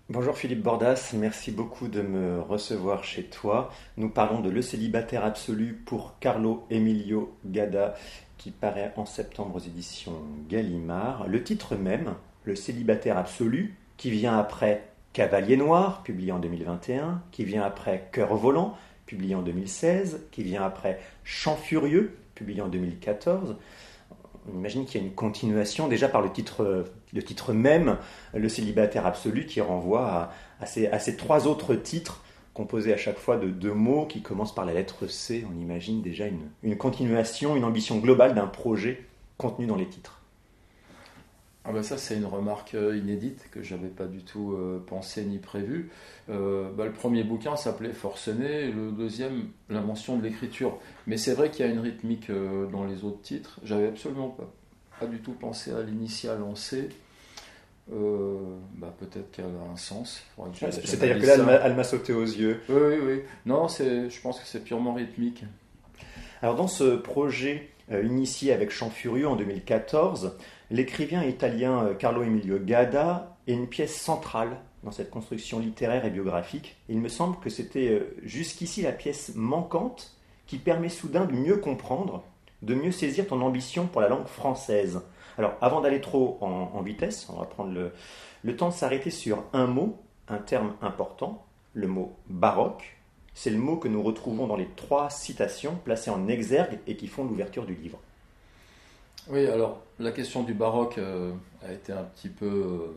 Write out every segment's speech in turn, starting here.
Bonjour Philippe Bordas, merci beaucoup de me recevoir chez toi. Nous parlons de Le célibataire absolu pour Carlo Emilio Gadda qui paraît en septembre aux éditions Gallimard. Le titre même, Le célibataire absolu, qui vient après Cavalier noir, publié en 2021, qui vient après Cœur volant, publié en 2016, qui vient après Chant furieux, publié en 2014. On imagine qu'il y a une continuation déjà par le titre même, le célibataire absolu, qui renvoie à ces trois autres titres composés à chaque fois de deux mots qui commencent par la lettre C. On imagine déjà une continuation, une ambition globale d'un projet contenu dans les titres. Ah bah ça c'est une remarque inédite que j'avais pas du tout pensé ni prévu. Le premier bouquin s'appelait Forcené, le deuxième la mention de l'écriture. Mais c'est vrai qu'il y a une rythmique dans les autres titres. J'avais absolument pas du tout pensé à l'initiale en C. Peut-être qu'elle a un sens. Faudra que C'est-à-dire que j'analyse là, ça. elle m'a sauté aux yeux. Oui, oui, oui. Non, je pense que c'est purement rythmique. Alors dans ce projet initié avec Chant furieux en 2014, l'écrivain italien Carlo Emilio Gadda est une pièce centrale dans cette construction littéraire et biographique. Il me semble que c'était jusqu'ici la pièce manquante qui permet soudain de mieux comprendre, de mieux saisir ton ambition pour la langue française. Alors avant d'aller trop en vitesse, on va prendre le temps de s'arrêter sur un mot, un terme important, le mot baroque. C'est le mot que nous retrouvons dans les trois citations placées en exergue et qui font l'ouverture du livre. Oui, alors la question du baroque a été un petit peu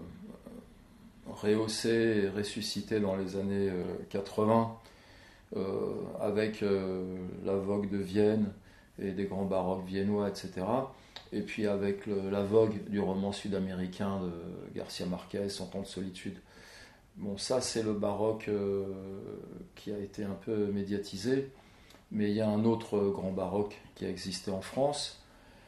rehaussée et ressuscitée dans les années 80 avec la vogue de Vienne et des grands baroques viennois, etc. Et puis avec la vogue du roman sud-américain de Garcia Marquez, Cent ans de solitude. Bon, ça c'est le baroque qui a été un peu médiatisé, mais il y a un autre grand baroque qui a existé en France,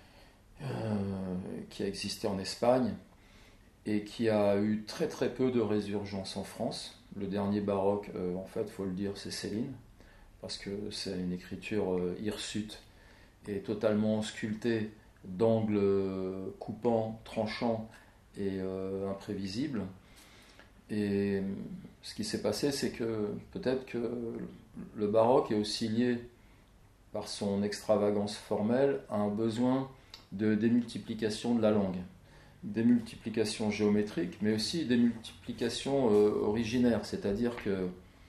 qui a existé en Espagne, et qui a eu très très peu de résurgence en France. Le dernier baroque, en fait, il faut le dire, c'est Céline, parce que c'est une écriture hirsute et totalement sculptée d'angles coupants, tranchants et imprévisibles. Et ce qui s'est passé, c'est que peut-être que le baroque est aussi lié par son extravagance formelle à un besoin de démultiplication de la langue. Démultiplication géométrique, mais aussi démultiplication originaire, c'est-à-dire que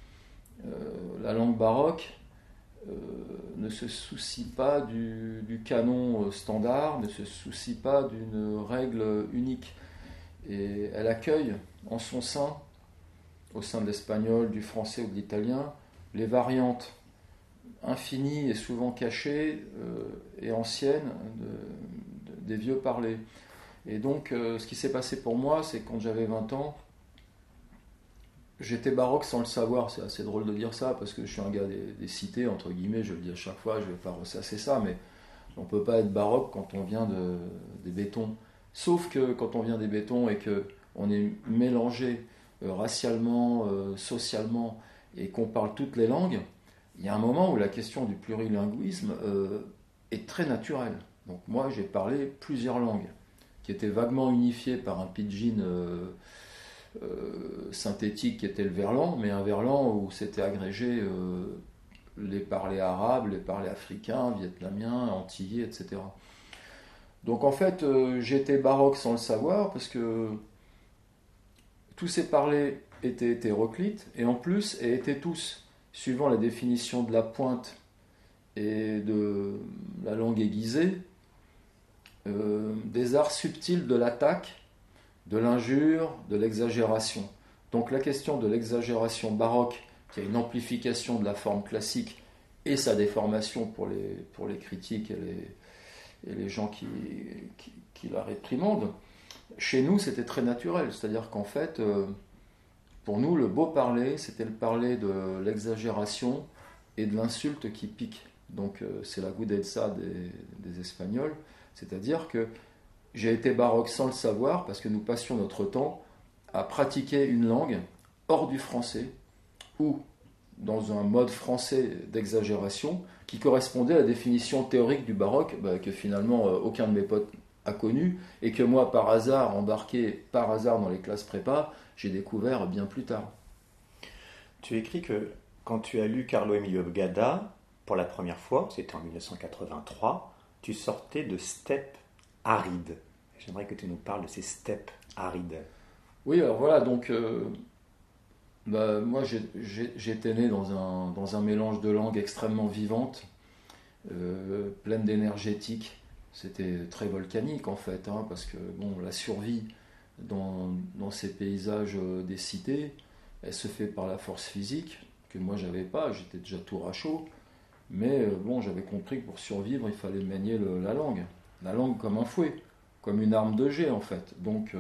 la langue baroque ne se soucie pas du canon standard, ne se soucie pas d'une règle unique. Et elle accueille en son sein, au sein de l'espagnol, du français ou de l'italien, les variantes infinies et souvent cachées et anciennes des vieux parlers. Et donc, ce qui s'est passé pour moi, c'est que quand j'avais 20 ans, j'étais baroque sans le savoir. C'est assez drôle de dire ça, parce que je suis un gars des cités, entre guillemets, je le dis à chaque fois, je ne vais pas ressasser ça, mais on ne peut pas être baroque quand on vient des bétons. Sauf que quand on vient des bétons et qu'on est mélangé racialement, socialement, et qu'on parle toutes les langues, il y a un moment où la question du plurilinguisme est très naturelle. Donc moi, j'ai parlé plusieurs langues qui étaient vaguement unifiées par un pidgin synthétique qui était le verlan, mais un verlan où s'étaient agrégés les parlers arabes, les parlers africains, vietnamiens, antillais, etc. Donc en fait, j'étais baroque sans le savoir, parce que tous ces parlers étaient hétéroclites, et en plus, et étaient tous, suivant la définition de la pointe et de la langue aiguisée, des arts subtils de l'attaque, de l'injure, de l'exagération. Donc la question de l'exagération baroque, qui a une amplification de la forme classique, et sa déformation pour les critiques et les gens qui la réprimandent, chez nous c'était très naturel. C'est-à-dire qu'en fait, pour nous, le beau parler, c'était le parler de l'exagération et de l'insulte qui pique. Donc c'est la gudezza des Espagnols. C'est-à-dire que j'ai été baroque sans le savoir, parce que nous passions notre temps à pratiquer une langue hors du français, ou dans un mode français d'exagération qui correspondait à la définition théorique du baroque, que finalement aucun de mes potes a connu, et que moi, par hasard, embarqué par hasard dans les classes prépa, j'ai découvert bien plus tard. Tu écris que quand tu as lu Carlo Emilio Gadda pour la première fois, c'était en 1983, tu sortais de steppes arides. J'aimerais que tu nous parles de ces steppes arides. Oui, alors voilà, donc moi j'étais né dans un mélange de langues extrêmement vivantes, pleine d'énergétique. C'était très volcanique en fait, hein, parce que bon, la survie dans ces paysages des cités, elle se fait par la force physique, que moi j'avais pas, j'étais déjà tout rachot, mais bon, j'avais compris que pour survivre, il fallait manier la langue comme un fouet, comme une arme de jet en fait. Donc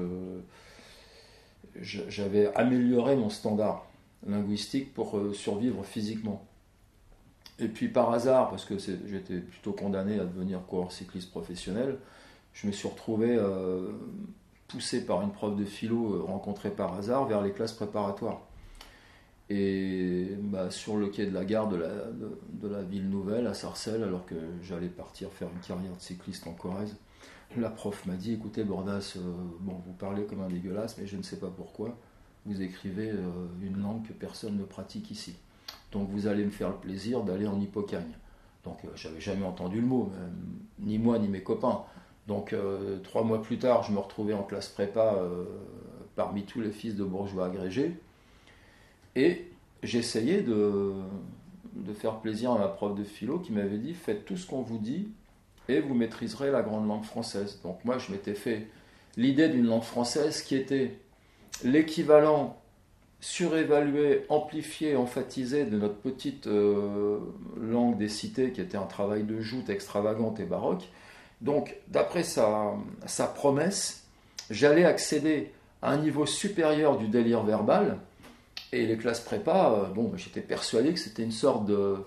j'avais amélioré mon standard linguistique pour survivre physiquement. Et puis par hasard, parce que j'étais plutôt condamné à devenir coureur cycliste professionnel, je me suis retrouvé poussé par une prof de philo rencontrée par hasard vers les classes préparatoires. Et sur le quai de la gare de la ville nouvelle à Sarcelles, alors que j'allais partir faire une carrière de cycliste en Corrèze, la prof m'a dit: écoutez Bordas, vous parlez comme un dégueulasse, mais je ne sais pas pourquoi, vous écrivez une langue que personne ne pratique ici. Donc vous allez me faire le plaisir d'aller en Hippocagne. Donc j'avais jamais entendu le mot, ni moi ni mes copains. Donc 3 mois plus tard, je me retrouvais en classe prépa parmi tous les fils de bourgeois agrégés. Et j'essayais de faire plaisir à ma prof de philo qui m'avait dit: faites tout ce qu'on vous dit et vous maîtriserez la grande langue française. Donc moi je m'étais fait l'idée d'une langue française qui était l'équivalent surévalué, amplifié, emphatisé de notre petite langue des cités qui était un travail de joute extravagante et baroque. Donc d'après sa promesse, j'allais accéder à un niveau supérieur du délire verbal. Et les classes prépa, j'étais persuadé que c'était une sorte de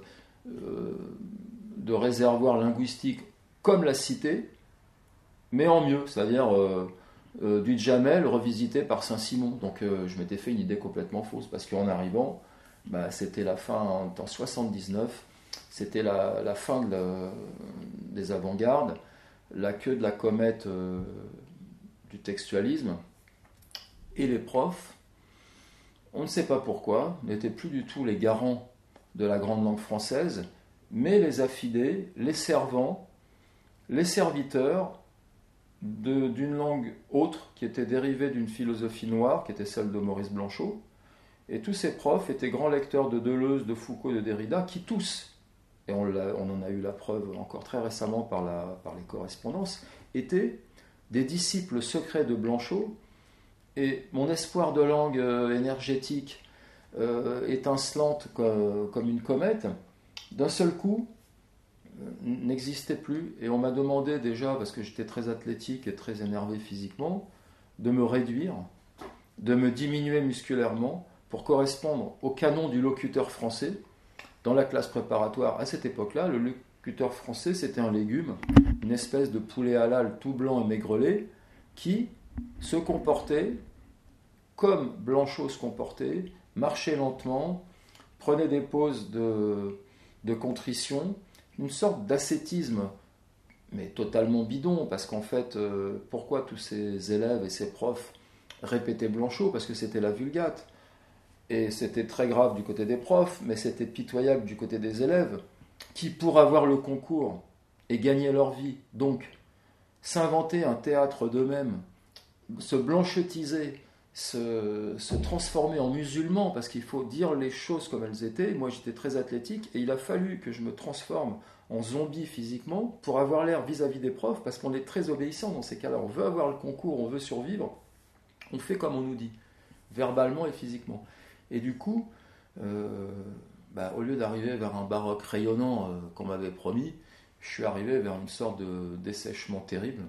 réservoir linguistique comme la cité, mais en mieux, c'est-à-dire du Djamel revisité par Saint-Simon. Donc je m'étais fait une idée complètement fausse, parce qu'en arrivant, c'était la fin, en 79, c'était la fin des avant-gardes, la queue de la comète du textualisme, et les profs, on ne sait pas pourquoi, n'étaient plus du tout les garants de la grande langue française, mais les affidés, les servants, les serviteurs d'une langue autre qui était dérivée d'une philosophie noire, qui était celle de Maurice Blanchot. Et tous ces profs étaient grands lecteurs de Deleuze, de Foucault, de Derrida, qui tous, et on en a eu la preuve encore très récemment par les correspondances, étaient des disciples secrets de Blanchot. Et mon espoir de langue énergétique, étincelante comme une comète, d'un seul coup, n'existait plus. Et on m'a demandé déjà, parce que j'étais très athlétique et très énervé physiquement, de me réduire, de me diminuer musculairement pour correspondre au canon du locuteur français. Dans la classe préparatoire, à cette époque-là, le locuteur français, c'était un légume, une espèce de poulet halal tout blanc et maigrelet, qui se comportait comme Blanchot se comportait, marchait lentement, prenait des pauses de contrition, une sorte d'ascétisme, mais totalement bidon, parce qu'en fait, pourquoi tous ces élèves et ces profs répétaient Blanchot? Parce que c'était la Vulgate. Et c'était très grave du côté des profs, mais c'était pitoyable du côté des élèves, qui, pour avoir le concours et gagner leur vie, donc s'inventer un théâtre d'eux-mêmes, se blanchetiser, se transformer en musulman, parce qu'il faut dire les choses comme elles étaient. Moi j'étais très athlétique et il a fallu que je me transforme en zombie physiquement pour avoir l'air vis-à-vis des profs, parce qu'on est très obéissant dans ces cas-là. On veut avoir le concours, on veut survivre, on fait comme on nous dit, verbalement et physiquement. Et du coup, au lieu d'arriver vers un baroque rayonnant qu'on m'avait promis, je suis arrivé vers une sorte de dessèchement terrible,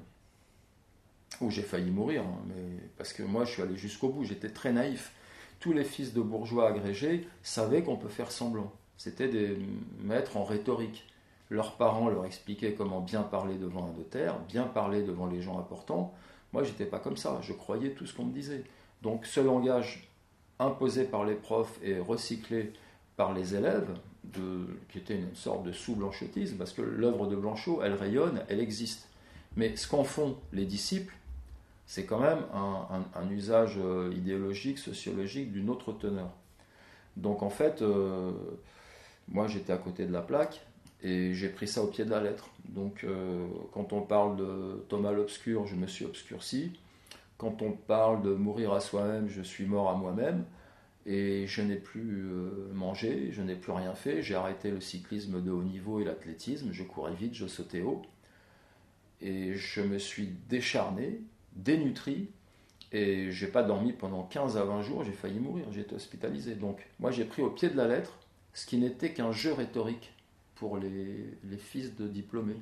où j'ai failli mourir, mais parce que moi je suis allé jusqu'au bout, j'étais très naïf. Tous les fils de bourgeois agrégés savaient qu'on peut faire semblant. C'était des maîtres en rhétorique. Leurs parents leur expliquaient comment bien parler devant un notaire, bien parler devant les gens importants. Moi j'étais pas comme ça, je croyais tout ce qu'on me disait. Donc ce langage imposé par les profs et recyclé par les élèves, qui était une sorte de sous-blanchettisme, parce que l'œuvre de Blanchot, elle rayonne, elle existe. Mais ce qu'en font les disciples, c'est quand même un usage idéologique, sociologique d'une autre teneur. Donc en fait, moi j'étais à côté de la plaque et j'ai pris ça au pied de la lettre. Donc quand on parle de Thomas l'Obscur, je me suis obscurci. Quand on parle de mourir à soi-même, je suis mort à moi-même. Et je n'ai plus mangé, je n'ai plus rien fait. J'ai arrêté le cyclisme de haut niveau et l'athlétisme. Je courais vite, je sautais haut. Et je me suis décharné, dénutri. Et j'ai pas dormi pendant 15 à 20 jours. J'ai failli mourir, j'ai été hospitalisé. Donc moi j'ai pris au pied de la lettre ce qui n'était qu'un jeu rhétorique pour les fils de diplômés.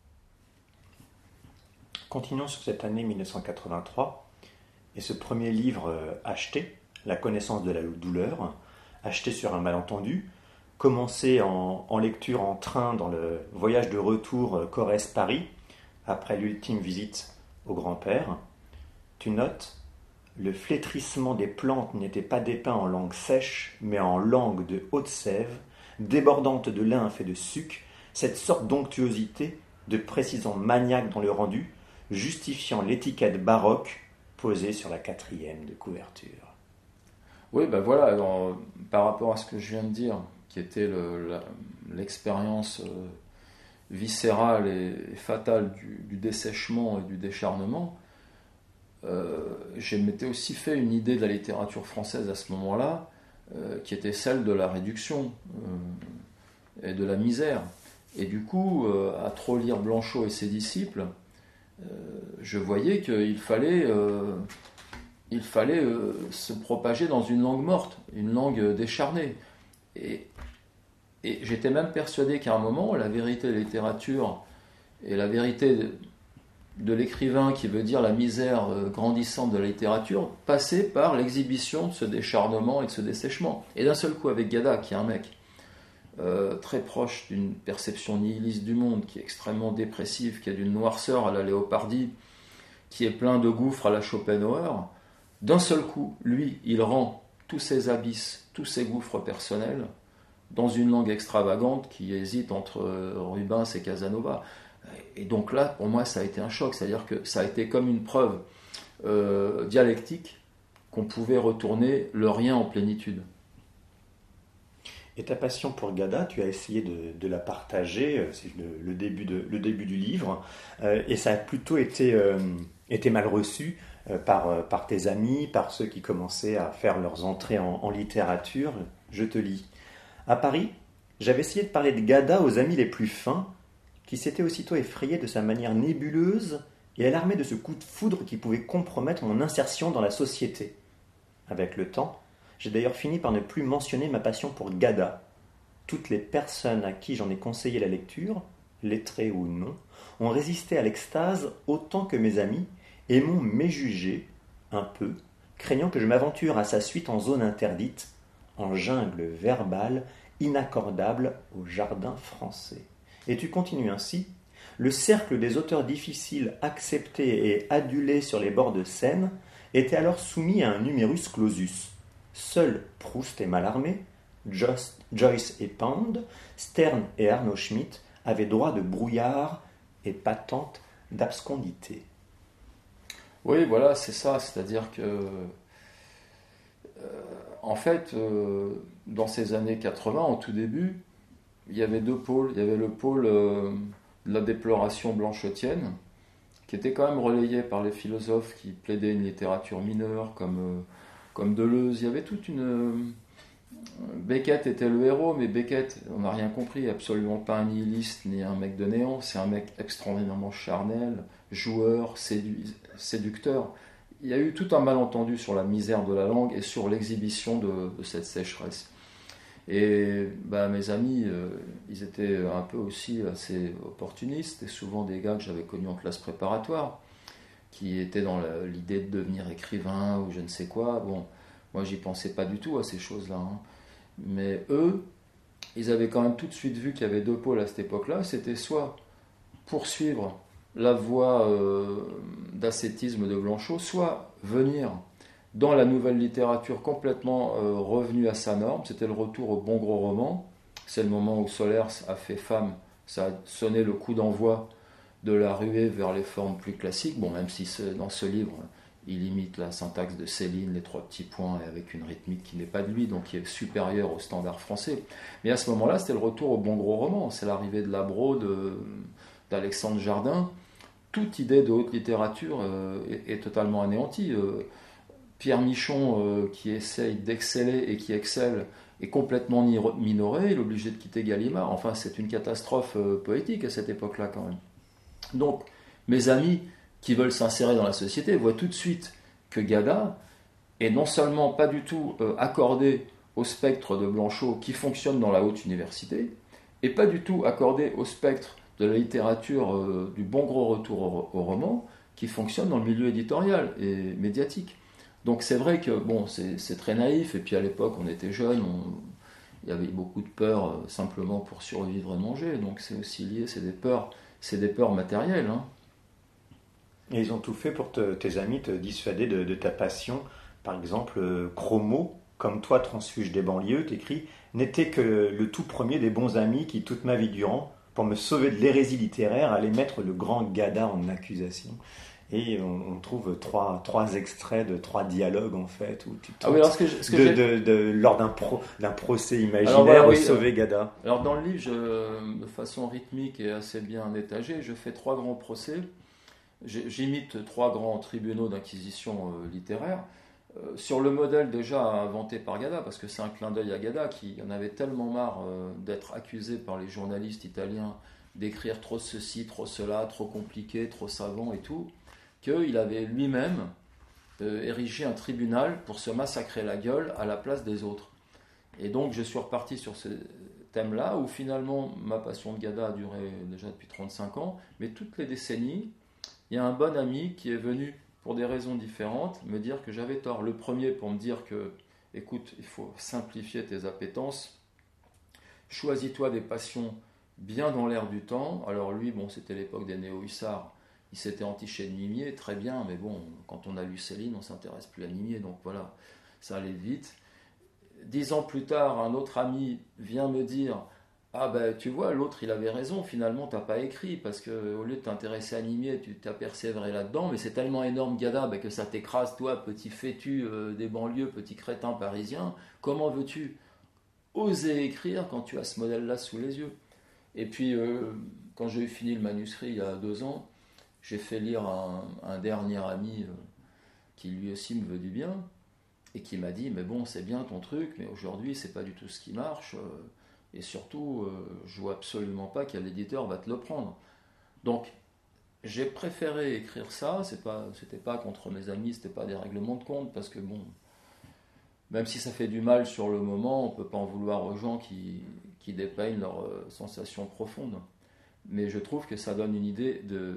Continuons sur cette année 1983 et ce premier livre acheté, La connaissance de la douleur, acheté sur un malentendu, commencé en lecture en train dans le voyage de retour Corrèze-Paris, après l'ultime visite au grand-père. Tu notes, le flétrissement des plantes n'était pas dépeint en langue sèche, mais en langue de haute sève, débordante de lymphe et de suc, cette sorte d'onctuosité, de précision maniaque dans le rendu, justifiant l'étiquette baroque posée sur la 4e de couverture. Oui, ben voilà, par rapport à ce que je viens de dire, qui était l'expérience viscérale et fatale du dessèchement et du décharnement, je m'étais aussi fait une idée de la littérature française à ce moment-là, qui était celle de la réduction et de la misère. Et du coup, à trop lire Blanchot et ses disciples, je voyais qu'il fallait se propager dans une langue morte, une langue décharnée. Et j'étais même persuadé qu'à un moment, la vérité de la littérature et la vérité de l'écrivain, qui veut dire la misère grandissante de la littérature, passait par l'exhibition de ce décharnement et de ce dessèchement. Et d'un seul coup, avec Gada, qui est un mec très proche d'une perception nihiliste du monde, qui est extrêmement dépressive, qui a d'une noirceur à la Léopardi, qui est plein de gouffres à la Schopenhauer, d'un seul coup, lui, il rend tous ses abysses, tous ses gouffres personnels dans une langue extravagante qui hésite entre Rubens et Casanova. Et donc là, pour moi, ça a été un choc, c'est-à-dire que ça a été comme une preuve dialectique qu'on pouvait retourner le rien en plénitude. Et ta passion pour Gada, tu as essayé de la partager, c'est le début du livre, et ça a plutôt été mal reçu par tes amis, par ceux qui commençaient à faire leurs entrées en littérature. Je te lis. À Paris, j'avais essayé de parler de Gada aux amis les plus fins, qui s'étaient aussitôt effrayés de sa manière nébuleuse et alarmés de ce coup de foudre qui pouvait compromettre mon insertion dans la société. Avec le temps, j'ai d'ailleurs fini par ne plus mentionner ma passion pour Gada. Toutes les personnes à qui j'en ai conseillé la lecture, lettrées ou non, ont résisté à l'extase autant que mes amis et m'ont méjugé, un peu, craignant que je m'aventure à sa suite en zone interdite, en jungle verbale inaccordable au jardin français. Et tu continues ainsi. Le cercle des auteurs difficiles acceptés et adulés sur les bords de Seine était alors soumis à un numerus clausus. Seuls Proust et Mallarmé, Joyce et Pound, Sterne et Arnaud Schmitt avaient droit de brouillard et patente d'abscondité. Oui, voilà, c'est ça. C'est-à-dire que, en fait, dans ces années 80, en tout début, il y avait deux pôles. Il y avait le pôle de la déploration blanchotienne, qui était quand même relayé par les philosophes qui plaidaient une littérature mineure, comme Deleuze. Il y avait toute une... Beckett était le héros, mais Beckett, on n'a rien compris, absolument pas un nihiliste ni un mec de néant. C'est un mec extraordinairement charnel, joueur, séducteur. Il y a eu tout un malentendu sur la misère de la langue et sur l'exhibition de cette sécheresse. Et mes amis, ils étaient un peu aussi assez opportunistes, et souvent des gars que j'avais connus en classe préparatoire, qui étaient dans l'idée de devenir écrivain ou je ne sais quoi. Bon, moi j'y pensais pas du tout à ces choses-là, hein. Mais eux, ils avaient quand même tout de suite vu qu'il y avait deux pôles à cette époque-là. C'était soit poursuivre la voie d'ascétisme de Blanchot, soit venir dans la nouvelle littérature complètement revenue à sa norme. C'était le retour au bon gros roman. C'est le moment où Solers a fait Femme. Ça a sonné le coup d'envoi de la ruée vers les formes plus classiques, bon, même si dans ce livre, il imite la syntaxe de Céline, les 3 petits points, et avec une rythmique qui n'est pas de lui, donc qui est supérieure au standard français. Mais à ce moment-là, c'était le retour au bon gros roman, c'est l'arrivée de Labro, d'Alexandre Jardin. Toute idée de haute littérature est totalement anéantie. Pierre Michon, qui essaye d'exceller et qui excelle, est complètement minoré, il est obligé de quitter Gallimard. Enfin, c'est une catastrophe poétique à cette époque-là quand même. Donc, mes amis qui veulent s'insérer dans la société voient tout de suite que Gada est non seulement pas du tout accordé au spectre de Blanchot qui fonctionne dans la haute université, et pas du tout accordé au spectre de la littérature du bon gros retour au roman qui fonctionne dans le milieu éditorial et médiatique. Donc c'est vrai que bon, c'est très naïf, et puis à l'époque on était jeunes, il y avait beaucoup de peur simplement pour survivre et manger, donc c'est aussi lié, c'est des peurs matérielles. Hein. Et ils ont tout fait pour tes amis te dissuader de ta passion. Par exemple, Chromo, comme toi, transfuge des banlieues, t'écris « N'était que le tout premier des bons amis qui, toute ma vie durant, pour me sauver de l'hérésie littéraire, allait mettre le grand Gada en accusation. » Et on trouve trois extraits de 3 dialogues, en fait, où tu tentes lors d'un procès imaginaire de sauver Gada. Alors, dans le livre, de façon rythmique et assez bien étagée, je fais 3 grands procès. J'imite 3 grands tribunaux d'inquisition littéraire, sur le modèle déjà inventé par Gada, parce que c'est un clin d'œil à Gada qui en avait tellement marre d'être accusé par les journalistes italiens d'écrire trop ceci, trop cela, trop compliqué, trop savant et tout, qu'il avait lui-même érigé un tribunal pour se massacrer la gueule à la place des autres. Et donc je suis reparti sur ce thème-là, où finalement ma passion de Gada a duré déjà depuis 35 ans, mais toutes les décennies, il y a un bon ami qui est venu, pour des raisons différentes, me dire que j'avais tort. Le premier pour me dire que, écoute, il faut simplifier tes appétences, choisis-toi des passions bien dans l'air du temps. Alors lui, bon, c'était l'époque des néo-hussards, il s'était entiché de Nimier, très bien, mais bon, quand on a lu Céline, on ne s'intéresse plus à Nimier, donc voilà, ça allait vite. 10 ans plus tard, un autre ami vient me dire « Ah ben tu vois, l'autre il avait raison, finalement t'as pas écrit, parce qu'au lieu de t'intéresser à Nimier, tu t'as persévéré là-dedans, mais c'est tellement énorme Gada que ça t'écrase, toi, petit fétu des banlieues, petit crétin parisien, comment veux-tu oser écrire quand tu as ce modèle-là sous les yeux ?» Et puis, quand j'ai eu fini le manuscrit il y a 2 ans, j'ai fait lire à un dernier ami qui lui aussi me veut du bien, et qui m'a dit « Mais bon, c'est bien ton truc, mais aujourd'hui, c'est pas du tout ce qui marche. Et surtout, je vois absolument pas quel éditeur va te le prendre. » Donc, j'ai préféré écrire ça. C'était pas contre mes amis, c'était pas des règlements de compte, parce que bon, même si ça fait du mal sur le moment, on peut pas en vouloir aux gens qui dépeignent leurs sensations profondes. Mais je trouve que ça donne une idée de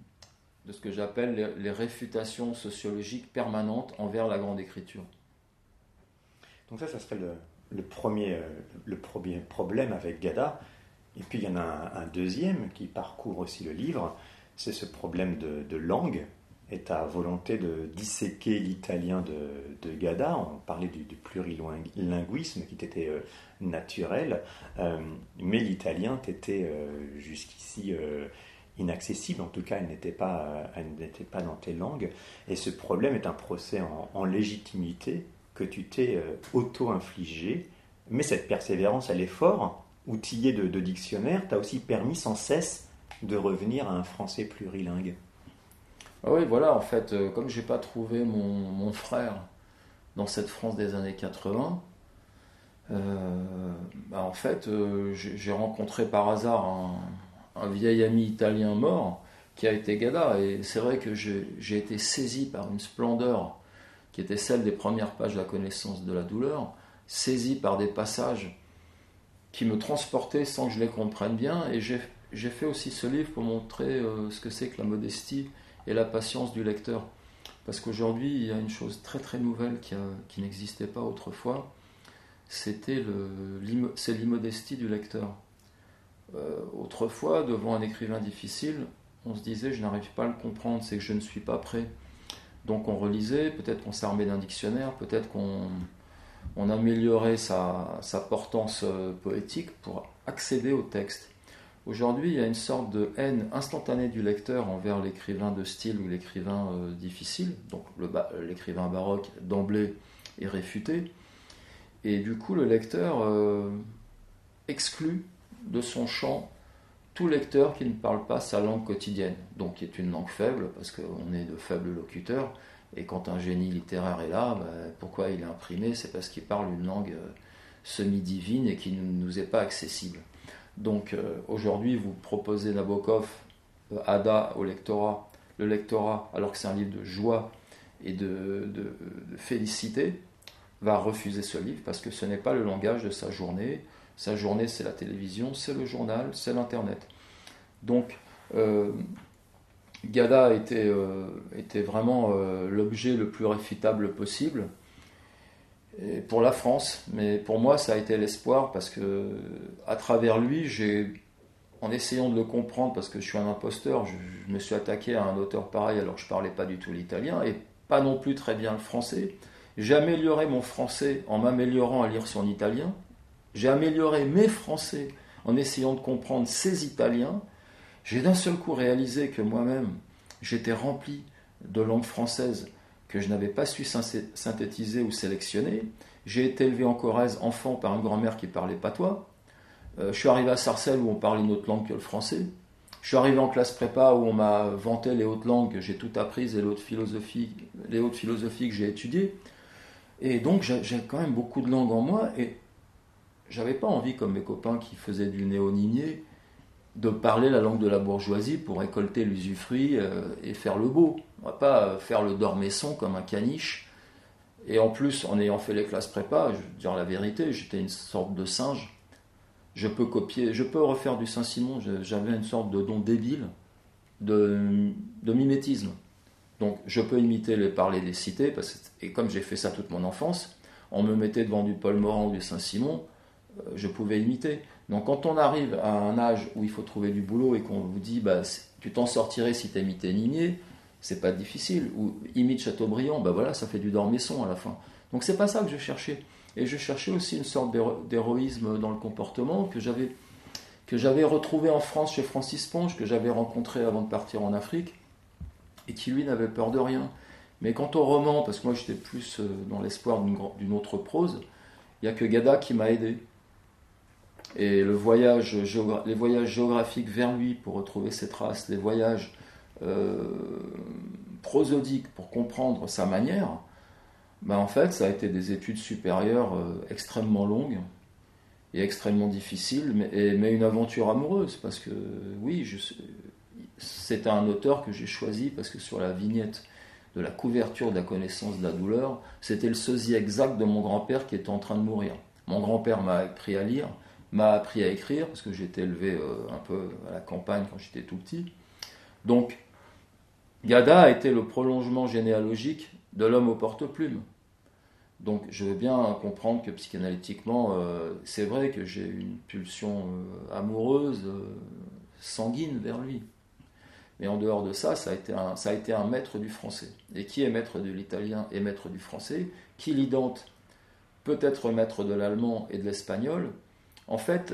ce que j'appelle les réfutations sociologiques permanentes envers la grande écriture. Donc ça serait le premier problème avec Gada. Et puis il y en a un deuxième qui parcourt aussi le livre, c'est ce problème de langue et ta volonté de disséquer l'italien de Gada. On parlait du plurilinguisme qui t'était naturel, mais l'italien t'était jusqu'ici inaccessible, en tout cas elle n'était pas dans tes langues. Et ce problème est un procès en légitimité que tu t'es auto-infligé, mais cette persévérance à l'effort, outillé de dictionnaire, t'a aussi permis sans cesse de revenir à un français plurilingue. Ah oui, voilà, en fait, comme j'ai pas trouvé mon frère dans cette France des années 80, en fait, j'ai rencontré par hasard un vieil ami italien mort qui a été Gada, et c'est vrai que j'ai été saisi par une splendeur qui était celle des premières pages de La connaissance de la douleur, saisi par des passages qui me transportaient sans que je les comprenne bien, et j'ai fait aussi ce livre pour montrer ce que c'est que la modestie et la patience du lecteur. Parce qu'aujourd'hui, il y a une chose très très nouvelle qui n'existait pas autrefois, c'est l'immodestie du lecteur. Autrefois, devant un écrivain difficile, on se disait « je n'arrive pas à le comprendre, c'est que je ne suis pas prêt ». Donc on relisait, peut-être qu'on s'armait d'un dictionnaire, peut-être qu'on améliorait sa portance poétique pour accéder au texte. Aujourd'hui, il y a une sorte de haine instantanée du lecteur envers l'écrivain de style ou l'écrivain difficile. Donc l'écrivain baroque, d'emblée, est réfuté. Et du coup, le lecteur exclut de son champ tout lecteur qui ne parle pas sa langue quotidienne, donc qui est une langue faible, parce qu'on est de faibles locuteurs, et quand un génie littéraire est là, pourquoi il est imprimé? C'est parce qu'il parle une langue semi-divine et qui ne nous est pas accessible. Donc aujourd'hui, vous proposez Nabokov, Ada au lectorat, le lectorat, alors que c'est un livre de joie et de félicité, va refuser ce livre parce que ce n'est pas le langage de sa journée. Sa journée, c'est la télévision, c'est le journal, c'est l'Internet. Donc, Gada était vraiment l'objet le plus réfutable possible et pour la France. Mais pour moi, ça a été l'espoir parce que, à travers lui, en essayant de le comprendre, parce que je suis un imposteur, je me suis attaqué à un auteur pareil alors que je ne parlais pas du tout l'italien et pas non plus très bien le français. J'ai amélioré mon français en m'améliorant à lire son italien. J'ai amélioré mes français en essayant de comprendre ses italiens. J'ai d'un seul coup réalisé que moi-même, j'étais rempli de langue française que je n'avais pas su synthétiser ou sélectionner. J'ai été élevé en Corrèze, enfant, par une grand-mère qui parlait patois. Je suis arrivé à Sarcelles où on parlait une autre langue que le français. Je suis arrivé en classe prépa où on m'a vanté les hautes langues que j'ai toutes apprises et les hautes philosophies que j'ai étudiées. Et donc j'ai quand même beaucoup de langues en moi et j'avais pas envie, comme mes copains qui faisaient du néo-nimier, de parler la langue de la bourgeoisie pour récolter l'usufruit et faire le beau. On va pas faire le dormesson comme un caniche. Et en plus, en ayant fait les classes prépa, je veux dire la vérité, j'étais une sorte de singe. Je peux refaire du Saint-Simon, j'avais une sorte de don débile de mimétisme. Donc je peux imiter les parlers des cités, et comme j'ai fait ça toute mon enfance, on me mettait devant du Paul Morand ou du Saint-Simon, je pouvais imiter. Donc quand on arrive à un âge où il faut trouver du boulot et qu'on vous dit tu t'en sortirais si t'imitais Nimier, c'est pas difficile. Ou imite Chateaubriand, voilà, ça fait du Dormesson à la fin. Donc c'est pas ça que je cherchais. Et je cherchais aussi une sorte d'héroïsme dans le comportement que j'avais retrouvé en France chez Francis Ponge, que j'avais rencontré avant de partir en Afrique, et qui lui n'avait peur de rien. Mais quant au roman, parce que moi j'étais plus dans l'espoir d'une autre prose, il n'y a que Gada qui m'a aidé. Et les voyages géographiques vers lui pour retrouver ses traces, les voyages prosodiques pour comprendre sa manière, en fait ça a été des études supérieures extrêmement longues et extrêmement difficiles, mais une aventure amoureuse, parce que oui, c'est un auteur que j'ai choisi parce que sur la vignette de la couverture de la connaissance de la douleur, c'était le sosie exact de mon grand-père qui était en train de mourir. Mon grand-père m'a appris à lire, m'a appris à écrire, parce que j'ai été élevé un peu à la campagne quand j'étais tout petit. Donc, Gada a été le prolongement généalogique de l'homme au porte-plume. Donc, je veux bien comprendre que psychanalytiquement, c'est vrai que j'ai une pulsion amoureuse, sanguine vers lui. Mais en dehors de ça, ça a été un maître du français. Et qui est maître de l'italien et maître du français? Qui l'idente peut être maître de l'allemand et de l'espagnol? En fait,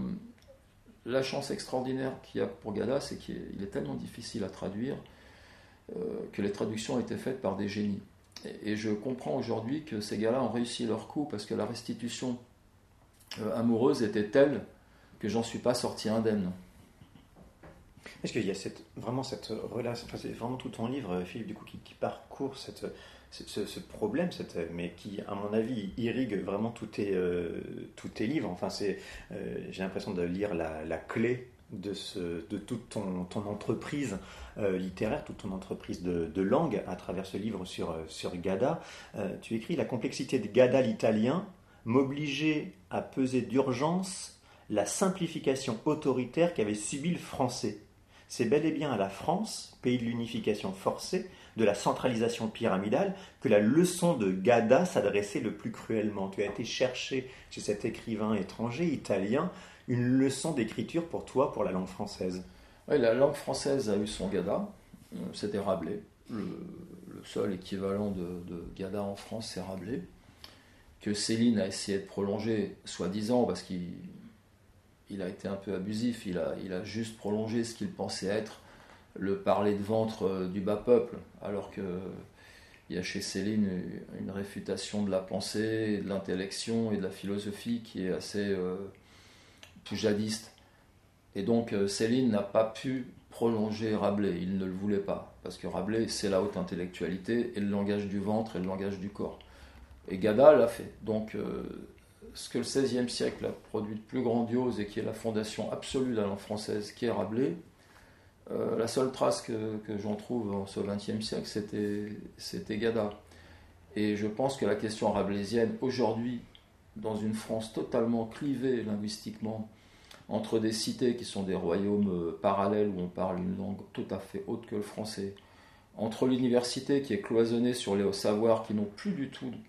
la chance extraordinaire qu'il y a pour Gada, c'est qu'il est tellement difficile à traduire que les traductions étaient faites par des génies. Et je comprends aujourd'hui que ces gars-là ont réussi leur coup parce que la restitution amoureuse était telle que j'en suis pas sorti indemne. Est-ce qu'il y a vraiment cette relation, c'est vraiment tout ton livre, Philippe, du coup, qui parcourt ce problème, mais qui, à mon avis, irrigue vraiment tous tes livres. Enfin, j'ai l'impression de lire la clé de toute ton entreprise littéraire, toute ton entreprise de langue à travers ce livre sur Gada. Tu écris: la complexité de Gada l'italien m'obligeait à peser d'urgence la simplification autoritaire qu'avait subi le français. C'est bel et bien à la France, pays de l'unification forcée, de la centralisation pyramidale, que la leçon de Gada s'adressait le plus cruellement. Tu as été chercher chez cet écrivain étranger, italien, une leçon d'écriture pour toi, pour la langue française. Oui, la langue française a eu son Gada, c'était Rabelais. Le seul équivalent de Gada en France, c'est Rabelais, que Céline a essayé de prolonger, soi-disant, parce qu'il il a été un peu abusif, il a juste prolongé ce qu'il pensait être le parler de ventre du bas peuple, alors qu'il y a chez Céline une réfutation de la pensée, de l'intellection et de la philosophie qui est assez poujadiste. Et donc Céline n'a pas pu prolonger Rabelais, il ne le voulait pas, parce que Rabelais c'est la haute intellectualité et le langage du ventre et le langage du corps. Et Gada l'a fait. Donc ce que le XVIe siècle a produit de plus grandiose et qui est la fondation absolue de la langue française, qui est Rabelais, la seule trace que j'en trouve en ce XXe siècle, c'était Gada. Et je pense que la question rabelaisienne, aujourd'hui, dans une France totalement clivée linguistiquement, entre des cités qui sont des royaumes parallèles où on parle une langue tout à fait autre que le français, entre l'université qui est cloisonnée sur les hauts savoirs qui n'ont plus du tout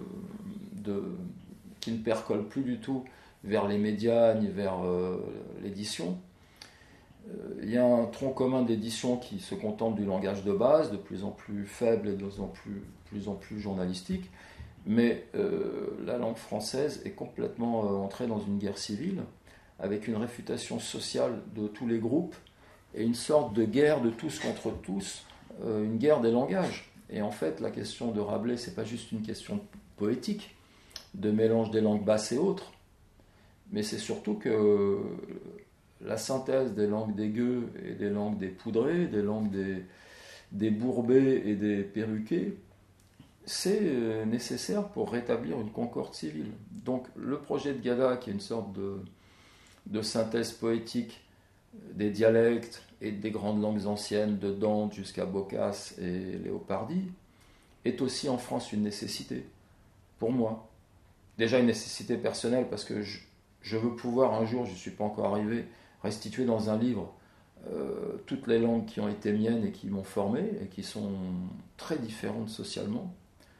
qui ne percolent plus du tout vers les médias ni vers l'édition. Il y a un tronc commun d'édition qui se contente du langage de base, de plus en plus faible et de plus en plus journalistique, mais la langue française est complètement entrée dans une guerre civile, avec une réfutation sociale de tous les groupes, et une sorte de guerre de tous contre tous, une guerre des langages. Et en fait, la question de Rabelais, c'est pas juste une question poétique, de mélange des langues basses et autres, mais c'est surtout que la synthèse des langues des gueux et des langues des poudrés, des langues des bourbés et des perruqués, c'est nécessaire pour rétablir une concorde civile. Donc le projet de Gada, qui est une sorte de synthèse poétique des dialectes et des grandes langues anciennes, de Dante jusqu'à Boccace et Léopardi, est aussi en France une nécessité, pour moi. Déjà une nécessité personnelle, parce que je veux pouvoir un jour, je ne suis pas encore arrivé, restituer dans un livre toutes les langues qui ont été miennes et qui m'ont formé, et qui sont très différentes socialement.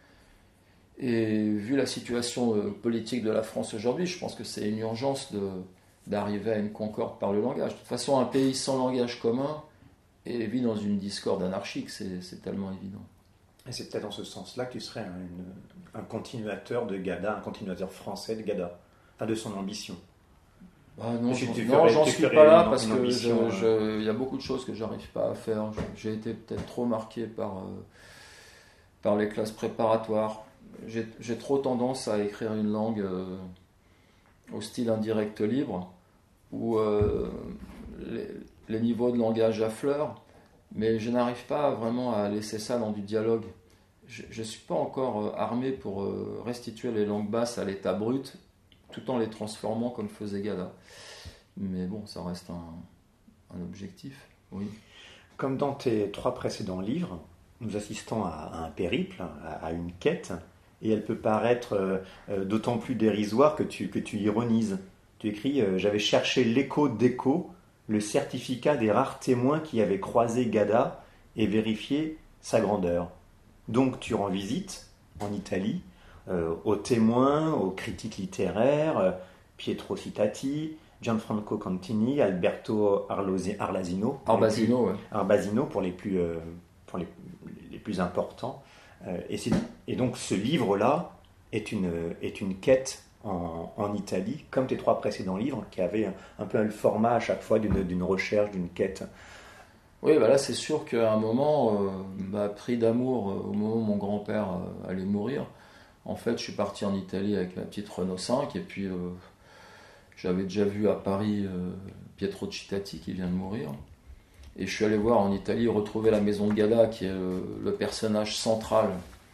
Et vu la situation politique de la France aujourd'hui, je pense que c'est une urgence d'arriver à une concorde par le langage. De toute façon, un pays sans langage commun vit dans une discorde anarchique, c'est tellement évident. Et c'est peut-être dans ce sens-là que tu serais un continuateur de Gada, un continuateur français de Gada, enfin de son ambition. Non, j'en suis pas là parce que il y a beaucoup de choses que j'arrive pas à faire. J'ai été peut-être trop marqué par les classes préparatoires. J'ai trop tendance à écrire une langue au style indirect libre, où les niveaux de langage affleurent, mais je n'arrive pas vraiment à laisser ça dans du dialogue. Je ne suis pas encore armé pour restituer les langues basses à l'état brut, tout en les transformant comme faisait Gada. Mais bon, ça reste un objectif, oui. Comme dans tes 3 précédents livres, nous assistons à un périple, à une quête, et elle peut paraître d'autant plus dérisoire que tu ironises. Tu écris « J'avais cherché l'écho d'écho, le certificat des rares témoins qui avaient croisé Gada et vérifié sa grandeur. » Donc tu rends visite en Italie aux témoins, aux critiques littéraires, Pietro Citati, Gianfranco Contini, Alberto Arbasino pour les plus importants. Et donc ce livre-là est une quête en Italie, comme tes 3 précédents livres, qui avaient un peu le format à chaque fois d'une recherche, d'une quête. Oui, bah là c'est sûr qu'à un moment, pris d'amour au moment où mon grand-père allait mourir, en fait je suis parti en Italie avec ma petite Renault 5, et puis j'avais déjà vu à Paris Pietro Citati qui vient de mourir, et je suis allé voir en Italie, retrouver la maison de Gada, qui est le personnage central,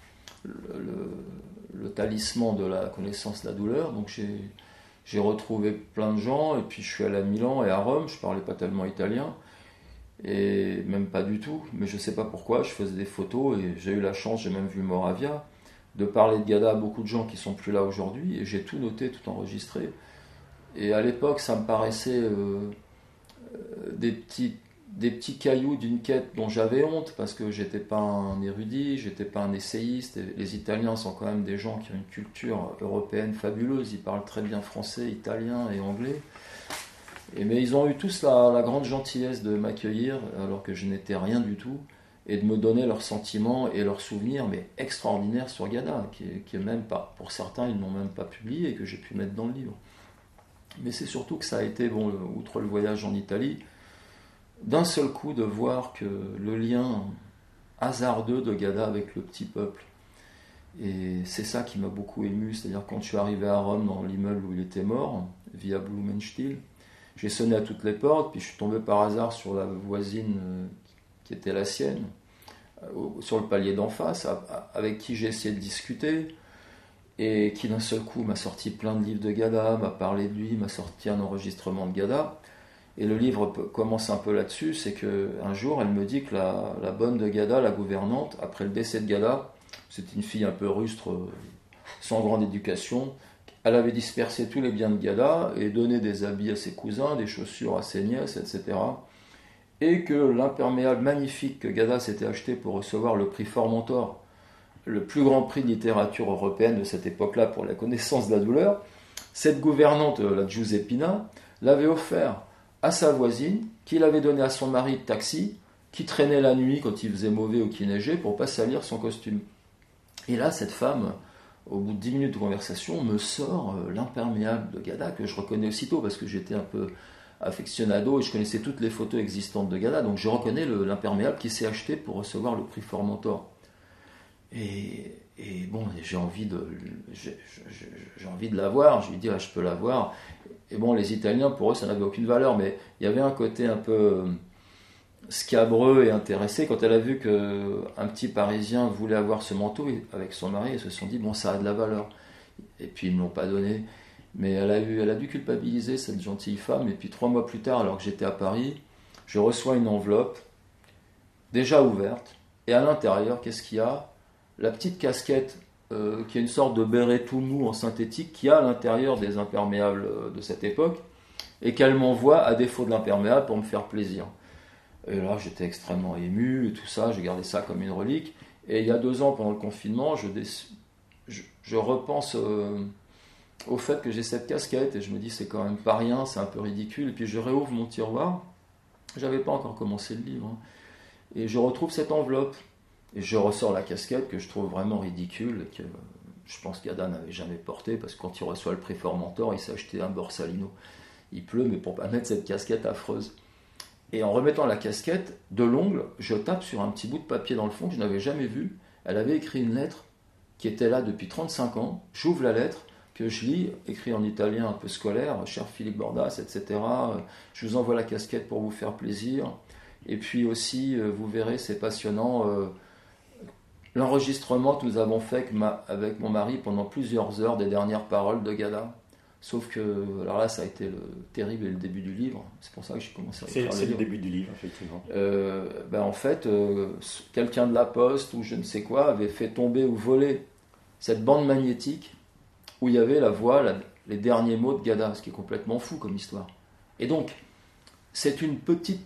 le talisman de la connaissance de la douleur. Donc j'ai retrouvé plein de gens, et puis je suis allé à Milan et à Rome. Je parlais pas tellement italien, et même pas du tout, mais je sais pas pourquoi, je faisais des photos, et j'ai eu la chance, j'ai même vu Moravia, de parler de Gada à beaucoup de gens qui sont plus là aujourd'hui, et j'ai tout noté, tout enregistré. Et à l'époque, ça me paraissait des petits cailloux d'une quête dont j'avais honte, parce que j'étais pas un érudit, j'étais pas un essayiste. Et les Italiens sont quand même des gens qui ont une culture européenne fabuleuse, ils parlent très bien français, italien et anglais. Mais ils ont eu tous la grande gentillesse de m'accueillir alors que je n'étais rien du tout, et de me donner leurs sentiments et leurs souvenirs, mais extraordinaires sur Gada, qui est même pas, pour certains ils n'ont même pas publié, et que j'ai pu mettre dans le livre. Mais c'est surtout que ça a été, bon, outre le voyage en Italie, d'un seul coup de voir que le lien hasardeux de Gada avec le petit peuple. Et c'est ça qui m'a beaucoup ému, c'est-à-dire quand je suis arrivé à Rome dans l'immeuble où il était mort, via Blumenstiel, j'ai sonné à toutes les portes, puis je suis tombé par hasard sur la voisine qui était la sienne, sur le palier d'en face, avec qui j'ai essayé de discuter, et qui d'un seul coup m'a sorti plein de livres de Gada, m'a parlé de lui, m'a sorti un enregistrement de Gada. Et le livre commence un peu là-dessus, c'est qu'un jour, elle me dit que la bonne de Gada, la gouvernante, après le décès de Gada, c'était une fille un peu rustre, sans grande éducation, elle avait dispersé tous les biens de Gada et donné des habits à ses cousins, des chaussures à ses nièces, etc. Et que l'imperméable magnifique que Gada s'était acheté pour recevoir le prix Formentor, le plus grand prix de littérature européenne de cette époque-là pour la connaissance de la douleur, cette gouvernante, la Giuseppina, l'avait offert à sa voisine, qui l'avait donné à son mari de taxi, qui traînait la nuit quand il faisait mauvais ou qu'il neigeait pour pas salir son costume. Et là, cette femme, au bout de 10 minutes de conversation, me sort l'imperméable de Gada, que je reconnais aussitôt parce que j'étais un peu aficionado et je connaissais toutes les photos existantes de Gada, donc je reconnais l'imperméable qui s'est acheté pour recevoir le prix Formentor. Et bon, j'ai envie de l'avoir. Je lui dis, je peux l'avoir. Et bon, les Italiens, pour eux, ça n'avait aucune valeur, mais il y avait un côté un peu scabreux et intéressé. Quand elle a vu qu'un petit Parisien voulait avoir ce manteau avec son mari, ils se sont dit, bon, ça a de la valeur. Et puis ils ne me l'ont pas donné. Mais elle a dû culpabiliser cette gentille femme. Et puis 3 mois plus tard, alors que j'étais à Paris, je reçois une enveloppe déjà ouverte. Et à l'intérieur, qu'est-ce qu'il y a ? La petite casquette qui est une sorte de béret tout mou en synthétique qui a à l'intérieur des imperméables de cette époque et qu'elle m'envoie à défaut de l'imperméable pour me faire plaisir. Et là j'étais extrêmement ému et tout ça, j'ai gardé ça comme une relique. Et il y a 2 ans pendant le confinement, je repense au fait que j'ai cette casquette et je me dis c'est quand même pas rien, c'est un peu ridicule. Et puis je réouvre mon tiroir, j'avais pas encore commencé le livre, hein, et je retrouve cette enveloppe. Et je ressors la casquette que je trouve vraiment ridicule et que je pense qu'Ada n'avait jamais porté parce que quand il reçoit le prix Formentor, il s'est acheté un Borsalino. Il pleut, mais pour pas mettre cette casquette affreuse. Et en remettant la casquette, de l'ongle, je tape sur un petit bout de papier dans le fond que je n'avais jamais vu. Elle avait écrit une lettre qui était là depuis 35 ans. J'ouvre la lettre, que je lis, écrit en italien un peu scolaire, cher Philippe Bordas, etc. Je vous envoie la casquette pour vous faire plaisir. Et puis aussi, vous verrez, c'est passionnant. L'enregistrement que nous avons fait avec mon mari pendant plusieurs heures des dernières paroles de Gada. Sauf que, alors là, ça a été le terrible et le début du livre. C'est pour ça que j'ai commencé à écrire le livre. C'est le début du livre, effectivement. En fait, quelqu'un de la Poste ou je ne sais quoi avait fait tomber ou voler cette bande magnétique où il y avait la voix, les derniers mots de Gada, ce qui est complètement fou comme histoire. Et donc, c'est une petite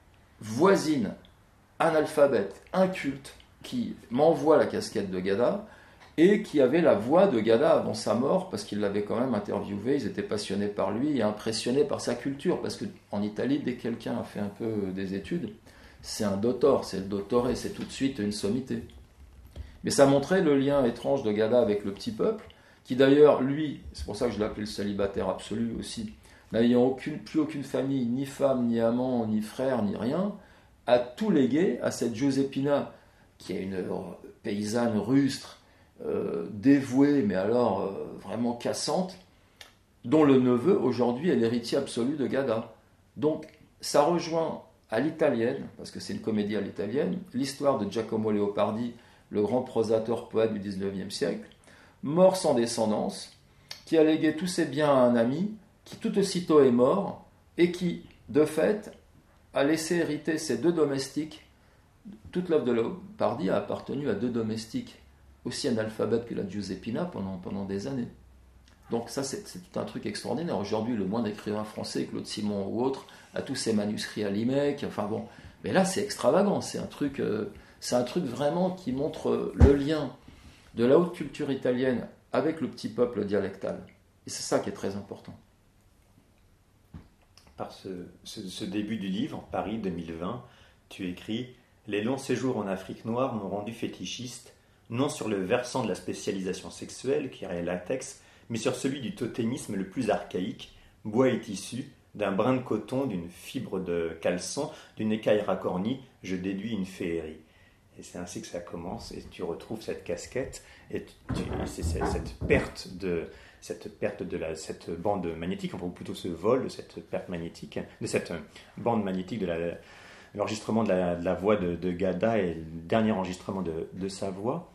voisine analphabète, inculte, qui m'envoie la casquette de Gada et qui avait la voix de Gada avant sa mort parce qu'il l'avait quand même interviewé, ils étaient passionnés par lui et impressionnés par sa culture parce qu'en Italie, dès que quelqu'un a fait un peu des études, c'est un dottore, c'est le dottore, c'est tout de suite une sommité. Mais ça montrait le lien étrange de Gada avec le petit peuple qui d'ailleurs, lui, c'est pour ça que je l'appelais le célibataire absolu aussi, n'ayant plus aucune famille, ni femme, ni amant, ni frère, ni rien, a tout légué à cette Giuseppina qui est une paysanne rustre, dévouée, mais alors vraiment cassante, dont le neveu, aujourd'hui, est l'héritier absolu de Gada. Donc, ça rejoint à l'italienne, parce que c'est une comédie à l'italienne, l'histoire de Giacomo Leopardi, le grand prosateur poète du XIXe siècle, mort sans descendance, qui a légué tous ses biens à un ami, qui tout aussitôt est mort, et qui, de fait, a laissé hériter ses 2 domestiques. Toute l'œuvre de Leopardi a appartenu à 2 domestiques, aussi analphabètes que la Giuseppina pendant des années. Donc ça, c'est tout un truc extraordinaire. Aujourd'hui, le moindre écrivain français, Claude Simon ou autre, a tous ses manuscrits à l'IMEC. Enfin bon, mais là, c'est extravagant. C'est un truc vraiment qui montre le lien de la haute culture italienne avec le petit peuple dialectal. Et c'est ça qui est très important. Par ce début du livre, Paris 2020, tu écris « Les longs séjours en Afrique noire m'ont rendu fétichiste, non sur le versant de la spécialisation sexuelle, qui est latex, mais sur celui du totémisme le plus archaïque, bois et tissu, d'un brin de coton, d'une fibre de caleçon, d'une écaille racornie, je déduis une féerie. Et c'est ainsi que ça commence, et tu retrouves cette casquette, et c'est cette perte de cette bande magnétique, enfin, ou plutôt ce vol de cette perte magnétique, de cette bande magnétique de l'enregistrement de la voix de Gada et le dernier enregistrement de sa voix.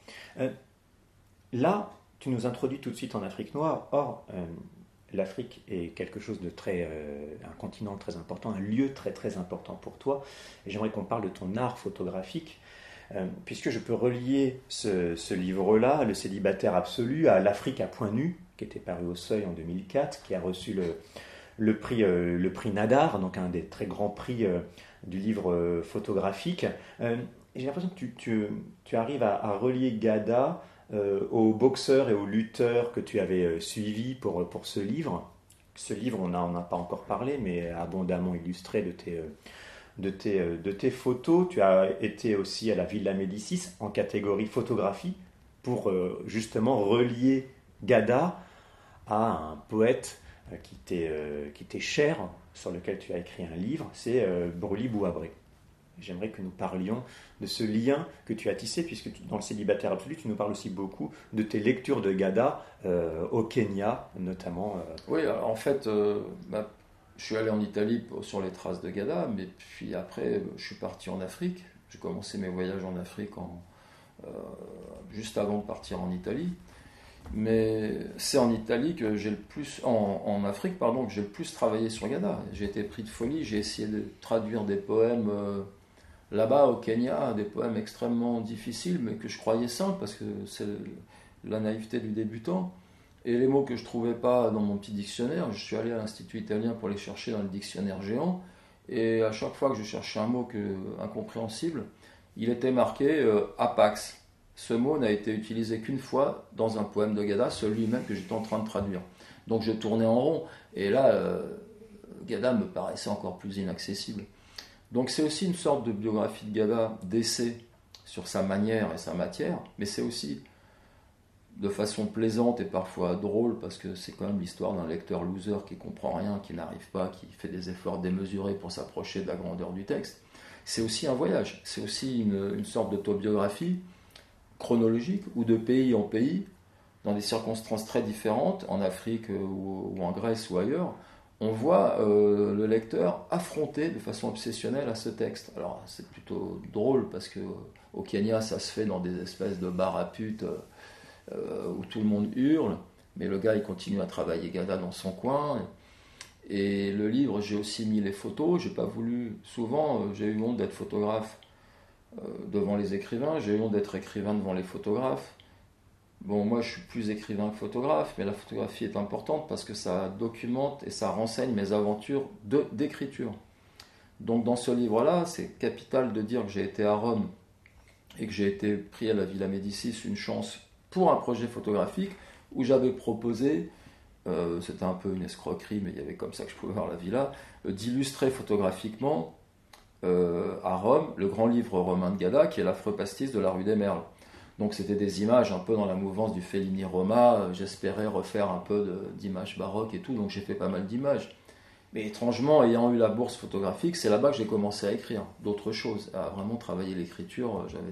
Là, tu nous introduis tout de suite en Afrique noire. Or, l'Afrique est quelque chose de un continent très important, un lieu très très important pour toi. Et j'aimerais qu'on parle de ton art photographique, puisque je peux relier ce livre-là, Le célibataire absolu, à L'Afrique à point nu, qui était paru au Seuil en 2004, qui a reçu le prix Nadar, donc un des très grands prix du livre photographique. Et j'ai l'impression que tu arrives à relier Gada aux boxeurs et aux lutteurs que tu avais suivis pour ce livre. Ce livre, on n'en a pas encore parlé, mais abondamment illustré de tes photos. Tu as été aussi à la Villa Médicis en catégorie photographie pour justement relier Gada à un poète qui t'est cher, sur lequel tu as écrit un livre, c'est Brûlis Bouabré. J'aimerais que nous parlions de ce lien que tu as tissé, puisque dans Le célibataire absolu, tu nous parles aussi beaucoup de tes lectures de Gada au Kenya, notamment. Oui, alors, en fait, je suis allé en Italie sur les traces de Gada, mais puis après, je suis parti en Afrique. J'ai commencé mes voyages en Afrique juste avant de partir en Italie. Mais c'est en Italie que j'ai le plus, en Afrique, pardon, que j'ai le plus travaillé sur Gada. J'ai été pris de folie, j'ai essayé de traduire des poèmes là-bas au Kenya, des poèmes extrêmement difficiles, mais que je croyais simples, parce que c'est la naïveté du débutant. Et les mots que je ne trouvais pas dans mon petit dictionnaire, je suis allé à l'Institut italien pour les chercher dans le dictionnaire géant, et à chaque fois que je cherchais un mot incompréhensible, il était marqué Apax. Ce mot n'a été utilisé qu'une fois dans un poème de Gada, celui-même que j'étais en train de traduire. Donc je tournais en rond, et là, Gada me paraissait encore plus inaccessible. Donc c'est aussi une sorte de biographie de Gada, d'essai sur sa manière et sa matière, mais c'est aussi de façon plaisante et parfois drôle, parce que c'est quand même l'histoire d'un lecteur loser qui comprend rien, qui n'arrive pas, qui fait des efforts démesurés pour s'approcher de la grandeur du texte. C'est aussi un voyage, c'est aussi une sorte d'autobiographie chronologique, ou de pays en pays, dans des circonstances très différentes, en Afrique ou en Grèce ou ailleurs, on voit le lecteur affronté de façon obsessionnelle à ce texte. Alors c'est plutôt drôle, parce que au Kenya, ça se fait dans des espèces de bars à putes où tout le monde hurle, mais le gars il continue à travailler Gada dans son coin. Et le livre, j'ai aussi mis les photos. J'ai pas voulu, souvent j'ai eu honte d'être photographe devant les écrivains, j'ai eu honte d'être écrivain devant les photographes. Bon, moi je suis plus écrivain que photographe, mais la photographie est importante parce que ça documente et ça renseigne mes aventures d'écriture. Donc dans ce livre-là, c'est capital de dire que j'ai été à Rome et que j'ai été pris à la Villa Médicis, une chance pour un projet photographique où j'avais proposé, c'était un peu une escroquerie, mais il y avait comme ça que je pouvais voir la villa, d'illustrer photographiquement à Rome le grand livre romain de Gada, qui est l'Affreux pastis de la rue des Merles. Donc c'était des images un peu dans la mouvance du Fellini Roma, j'espérais refaire un peu d'images baroques et tout, donc j'ai fait pas mal d'images. Mais étrangement, ayant eu la bourse photographique, c'est là-bas que j'ai commencé à écrire d'autres choses, à vraiment travailler l'écriture. J'avais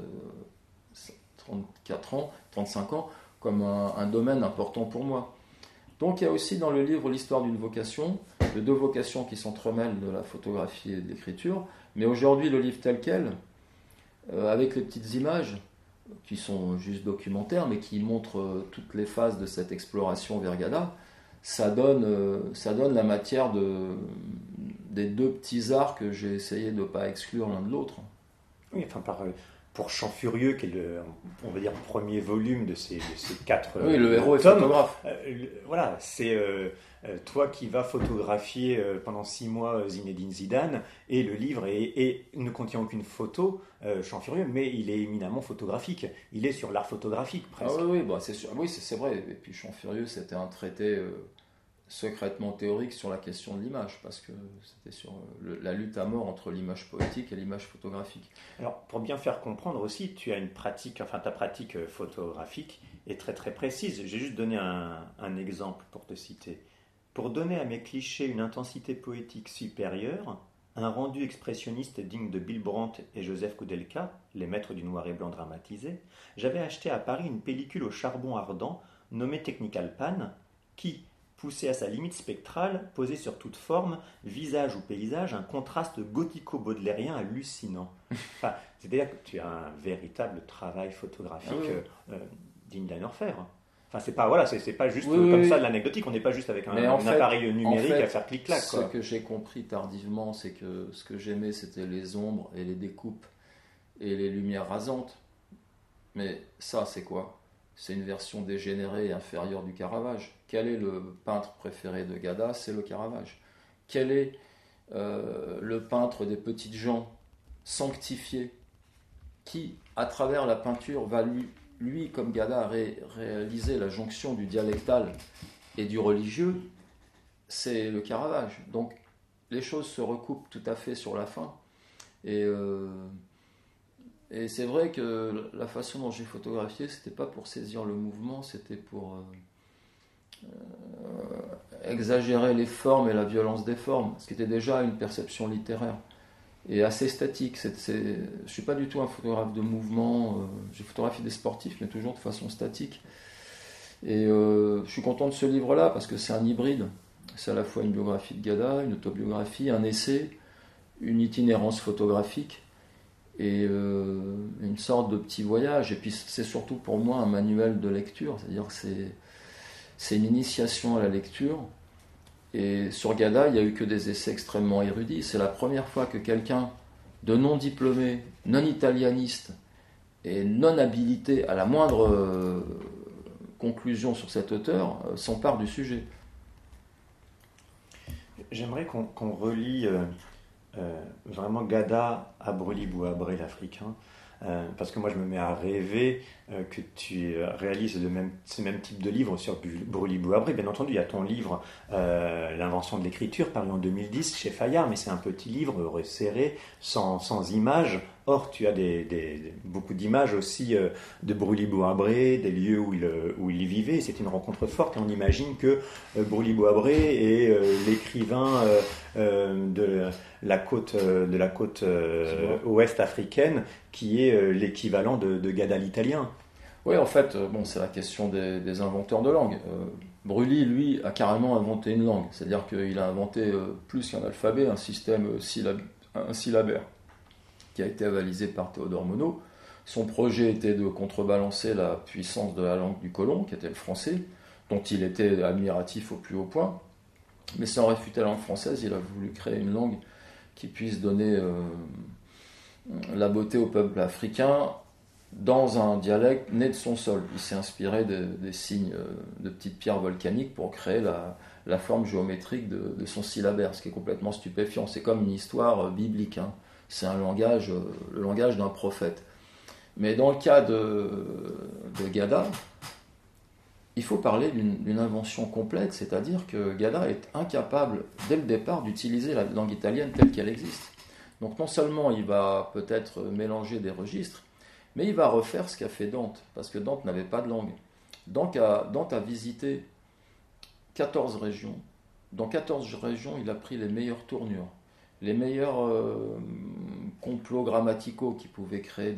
34 ans, 35 ans, comme un domaine important pour moi. Donc il y a aussi dans le livre l'histoire d'une vocation, de deux vocations qui s'entremêlent, de la photographie et de l'écriture. Mais aujourd'hui, le livre tel quel, avec les petites images, qui sont juste documentaires, mais qui montrent toutes les phases de cette exploration vers Gada, ça donne la matière des deux petits arts que j'ai essayé de ne pas exclure l'un de l'autre. Oui, enfin, pour Chant Furieux, qui est on va dire, le premier volume de ces 4 oui, le héros tomes, est photographe. Voilà, c'est toi qui vas photographier pendant 6 mois Zinedine Zidane, et le livre ne contient aucune photo, Chant Furieux, mais il est éminemment photographique. Il est sur l'art photographique, presque. Ah oui, bah, c'est sûr. Oui, c'est vrai. Et puis Chant Furieux, c'était un traité secrètement théorique sur la question de l'image, parce que c'était sur la lutte à mort entre l'image poétique et l'image photographique. Alors, pour bien faire comprendre aussi, tu as une pratique, enfin ta pratique photographique est très très précise. J'ai juste donné un exemple pour te citer. Pour donner à mes clichés une intensité poétique supérieure, un rendu expressionniste digne de Bill Brandt et Joseph Koudelka, les maîtres du noir et blanc dramatisé, j'avais acheté à Paris une pellicule au charbon ardent nommée Technical Pan, qui, poussée à sa limite spectrale, posait sur toute forme, visage ou paysage, un contraste gothico-baudelairien hallucinant. Enfin, c'est-à-dire que tu as un véritable travail photographique digne d'un orfèvre. Enfin, c'est pas, voilà, c'est pas juste comme ça de l'anecdotique, on n'est pas juste avec un appareil numérique à faire clic-clac. Ce que j'ai compris tardivement, c'est que ce que j'aimais, c'était les ombres et les découpes et les lumières rasantes. Mais ça, c'est quoi? C'est une version dégénérée et inférieure du Caravage. Quel est le peintre préféré de Gada? C'est le Caravage. Quel est le peintre des petites gens sanctifiés qui, à travers la peinture, va lui comme Gada, réaliser la jonction du dialectal et du religieux? C'est le Caravage. Donc les choses se recoupent tout à fait sur la fin. Et c'est vrai que la façon dont j'ai photographié, c'était pas pour saisir le mouvement, c'était pour exagérer les formes et la violence des formes, ce qui était déjà une perception littéraire et assez statique. Je suis pas du tout un photographe de mouvement. J'ai photographié des sportifs, mais toujours de façon statique. Et je suis content de ce livre-là parce que c'est un hybride. C'est à la fois une biographie de Gada, une autobiographie, un essai, une itinérance photographique et une sorte de petit voyage. Et puis c'est surtout pour moi un manuel de lecture, c'est-à-dire que c'est une initiation à la lecture. Et sur Gada, il n'y a eu que des essais extrêmement érudits. C'est la première fois que quelqu'un de non diplômé, non italianiste et non habilité à la moindre conclusion sur cet auteur s'empare du sujet. J'aimerais qu'on relie vraiment Gada à Brûlis-Bouabré, l'Africain. Parce que moi je me mets à rêver que tu réalises ce même type de livre sur Brûlis-Bouabré. Bien entendu, il y a ton livre L'invention de l'écriture, paru en 2010 chez Fayard, mais c'est un petit livre resserré, sans images. Or, tu as beaucoup d'images aussi de Brûlis-Bouabré, des lieux où il vivait. C'est une rencontre forte et on imagine que Brûlis-Bouabré est l'écrivain de la côte ouest africaine qui est l'équivalent de Gada l'italien. Oui, en fait, c'est la question des inventeurs de langue. Brûlis, lui, a carrément inventé une langue. C'est-à-dire qu'il a inventé plus qu'un alphabet, un système syllabaire qui a été avalisé par Théodore Monod. Son projet était de contrebalancer la puissance de la langue du colon, qui était le français, dont il était admiratif au plus haut point. Mais sans réfuter la langue française, il a voulu créer une langue qui puisse donner la beauté au peuple africain dans un dialecte né de son sol. Il s'est inspiré des signes de petites pierres volcaniques pour créer la forme géométrique de son syllabaire, ce qui est complètement stupéfiant. C'est comme une histoire biblique, hein. C'est le langage d'un prophète. Mais dans le cas de Gada, il faut parler d'une invention complète, c'est-à-dire que Gada est incapable, dès le départ, d'utiliser la langue italienne telle qu'elle existe. Donc non seulement il va peut-être mélanger des registres, mais il va refaire ce qu'a fait Dante, parce que Dante n'avait pas de langue. Dante a visité 14 régions. Dans 14 régions, il a pris les meilleures tournures, les meilleurs complots grammaticaux qui pouvaient créer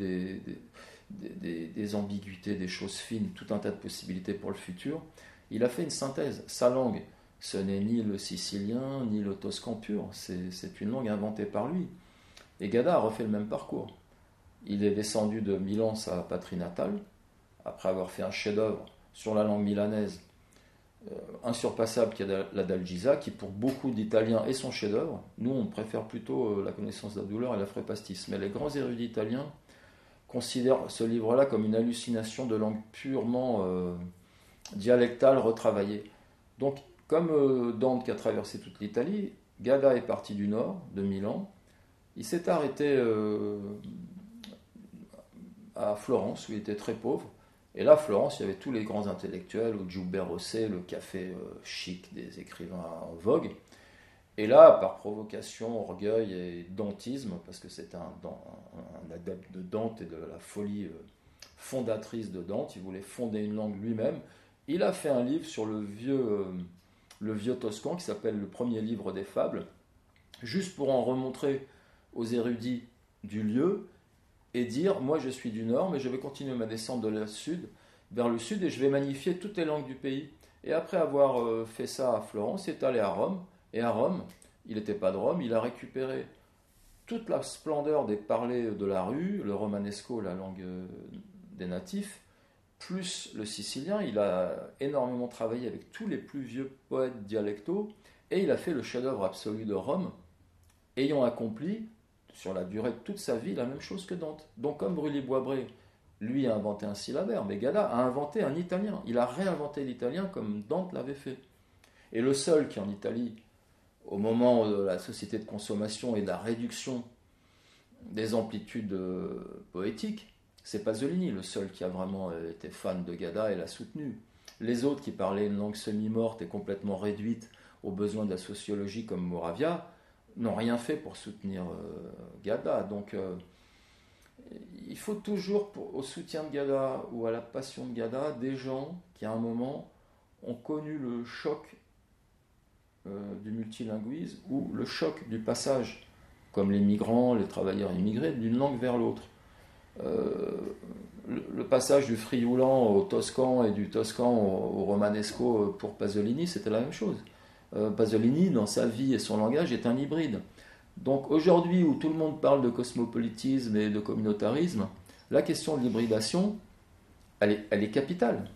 des ambiguïtés, des choses fines, tout un tas de possibilités pour le futur. Il a fait une synthèse. Sa langue, ce n'est ni le sicilien, ni le toscan pur, c'est une langue inventée par lui. Et Gada a refait le même parcours. Il est descendu de Milan, sa patrie natale, après avoir fait un chef-d'œuvre sur la langue milanaise, insurpassable, qui est la d'Algisa, qui pour beaucoup d'Italiens est son chef-d'œuvre. Nous, on préfère plutôt la connaissance de la douleur et la frépastis. Mais les grands érudits italiens considèrent ce livre-là comme une hallucination de langue purement dialectale, retravaillée. Donc, comme Dante qui a traversé toute l'Italie, Gada est parti du nord, de Milan. Il s'est arrêté à Florence, où il était très pauvre. Et là, à Florence, il y avait tous les grands intellectuels, au Giuber Rossé, le café chic des écrivains en vogue. Et là, par provocation, orgueil et dantisme, parce que c'était un adepte de Dante et de la folie fondatrice de Dante, il voulait fonder une langue lui-même, il a fait un livre sur le vieux le vieux toscan, qui s'appelle le premier livre des fables, juste pour en remontrer aux érudits du lieu et dire, moi je suis du nord, mais je vais continuer ma descente vers le sud, et je vais magnifier toutes les langues du pays. Et après avoir fait ça à Florence, il est allé à Rome, et à Rome, il n'était pas de Rome, il a récupéré toute la splendeur des parlers de la rue, le romanesco, la langue des natifs, plus le sicilien. Il a énormément travaillé avec tous les plus vieux poètes dialectaux, et il a fait le chef-d'œuvre absolu de Rome, ayant accompli, sur la durée de toute sa vie, la même chose que Dante. Donc comme Brully-Boisbré, lui a inventé un syllabaire, mais Gada a inventé un italien. Il a réinventé l'italien comme Dante l'avait fait. Et le seul qui en Italie, au moment de la société de consommation et de la réduction des amplitudes poétiques, c'est Pasolini, le seul qui a vraiment été fan de Gada et l'a soutenu. Les autres qui parlaient une langue semi-morte et complètement réduite aux besoins de la sociologie comme Moravia n'ont rien fait pour soutenir Gada. Donc il faut toujours, au soutien de Gada ou à la passion de Gada, des gens qui à un moment ont connu le choc du multilinguisme ou le choc du passage, comme les migrants, les travailleurs immigrés, d'une langue vers l'autre. Le passage du frioulan au toscan et du toscan au romanesco pour Pasolini, c'était la même chose. Pasolini, dans sa vie et son langage, est un hybride. Donc aujourd'hui, où tout le monde parle de cosmopolitisme et de communautarisme, la question de l'hybridation, elle est capitale.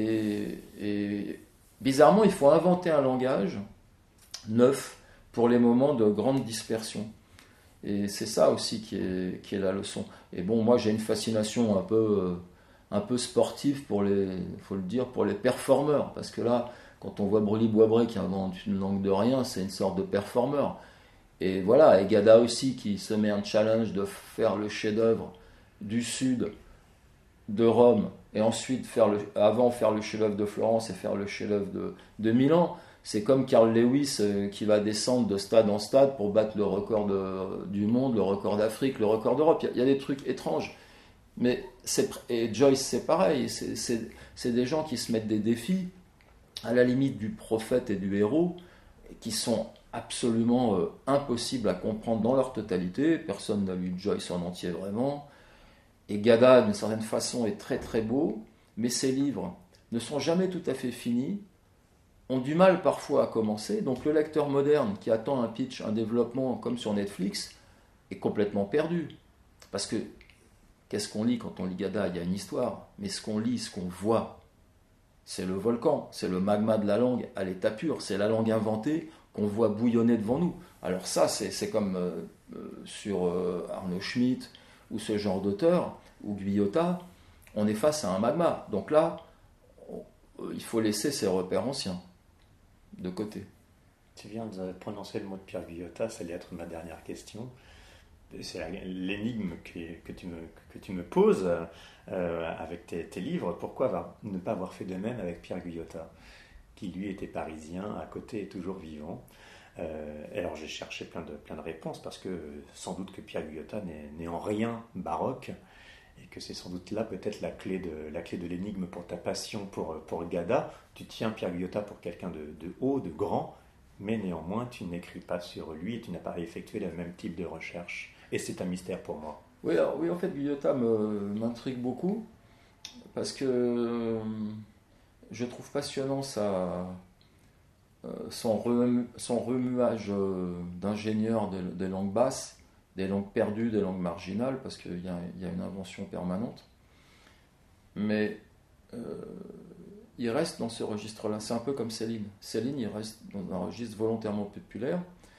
Et bizarrement, il faut inventer un langage neuf pour les moments de grande dispersion. Et c'est ça aussi qui est la leçon. Et bon, moi j'ai une fascination un peu sportive pour les performeurs, parce que là, quand on voit Brully-Boisbré qui invente une langue de rien, c'est une sorte de performeur. Et voilà, et Gada aussi qui se met un challenge de faire le chef-d'œuvre du sud de Rome, et ensuite faire le chef-d'œuvre de Florence et faire le chef-d'œuvre de Milan. C'est comme Carl Lewis qui va descendre de stade en stade pour battre le record du monde, le record d'Afrique, le record d'Europe. Il y a des trucs étranges. Et Joyce, c'est pareil. C'est des gens qui se mettent des défis à la limite du prophète et du héros, qui sont absolument impossibles à comprendre dans leur totalité. Personne n'a lu Joyce en entier vraiment. Et Gada, d'une certaine façon, est très très beau, mais ses livres ne sont jamais tout à fait finis, ont du mal parfois à commencer. Donc le lecteur moderne qui attend un pitch, un développement comme sur Netflix, est complètement perdu. Parce que qu'est-ce qu'on lit quand on lit Gada? Il y a une histoire, mais ce qu'on lit, ce qu'on voit, c'est le volcan, c'est le magma de la langue à l'état pur, c'est la langue inventée qu'on voit bouillonner devant nous. Alors ça, c'est comme sur Arnaud Schmitt ou ce genre d'auteur, ou Guyotat, on est face à un magma. Donc là, il faut laisser ses repères anciens de côté. Tu viens de prononcer le mot de Pierre Guyotat, ça allait être ma dernière question. C'est l'énigme que tu me poses avec tes livres. Pourquoi ne pas avoir fait de même avec Pierre Guyotat, qui lui était parisien, à côté et toujours vivant? Et alors j'ai cherché plein de réponses, parce que sans doute que Pierre Guyotat n'est en rien baroque, et que c'est sans doute là peut-être la clé de l'énigme pour ta passion pour Gada. Tu tiens Pierre Guyotat pour quelqu'un de haut, de grand, mais néanmoins tu n'écris pas sur lui et tu n'as pas effectué le même type de recherche. Et c'est un mystère pour moi. Oui, en fait, Guyotat m'intrigue beaucoup, parce que je trouve passionnant son remuage d'ingénieur des langues basses, des langues perdues, des langues marginales, parce qu'il y a une invention permanente. Mais il reste dans ce registre-là. C'est un peu comme Céline. Céline, il reste dans un registre volontairement populaire.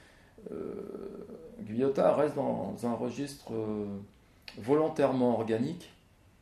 Guyotat reste dans un registre volontairement organique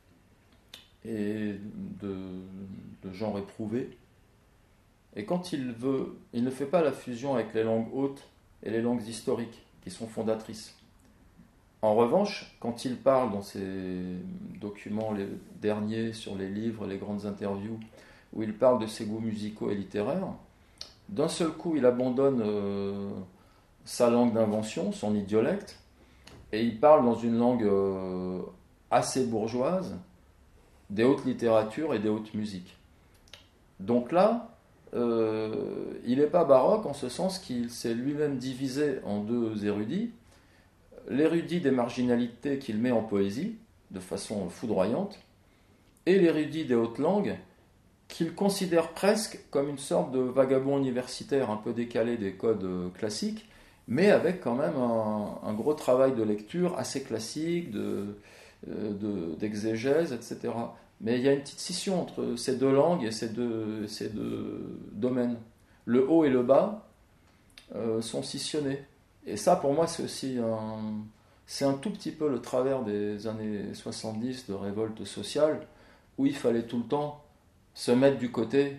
et de genre éprouvé. Et quand il veut, il ne fait pas la fusion avec les langues hautes et les langues historiques qui sont fondatrices. En revanche, quand il parle dans ses documents les derniers sur les livres, les grandes interviews, où il parle de ses goûts musicaux et littéraires, d'un seul coup il abandonne sa langue d'invention, son idiolecte, et il parle dans une langue assez bourgeoise des hautes littératures et des hautes musiques. Donc là, il n'est pas baroque en ce sens qu'il s'est lui-même divisé en deux érudits. L'érudit des marginalités qu'il met en poésie, de façon foudroyante, et l'érudit des hautes langues, qu'il considère presque comme une sorte de vagabond universitaire un peu décalé des codes classiques, mais avec quand même un gros travail de lecture assez classique, d'exégèse, etc. Mais il y a une petite scission entre ces deux langues et ces deux domaines. Le haut et le bas sont scissionnés. Et ça, pour moi, c'est aussi c'est un tout petit peu le travers des années 70 de révolte sociale, où il fallait tout le temps se mettre du côté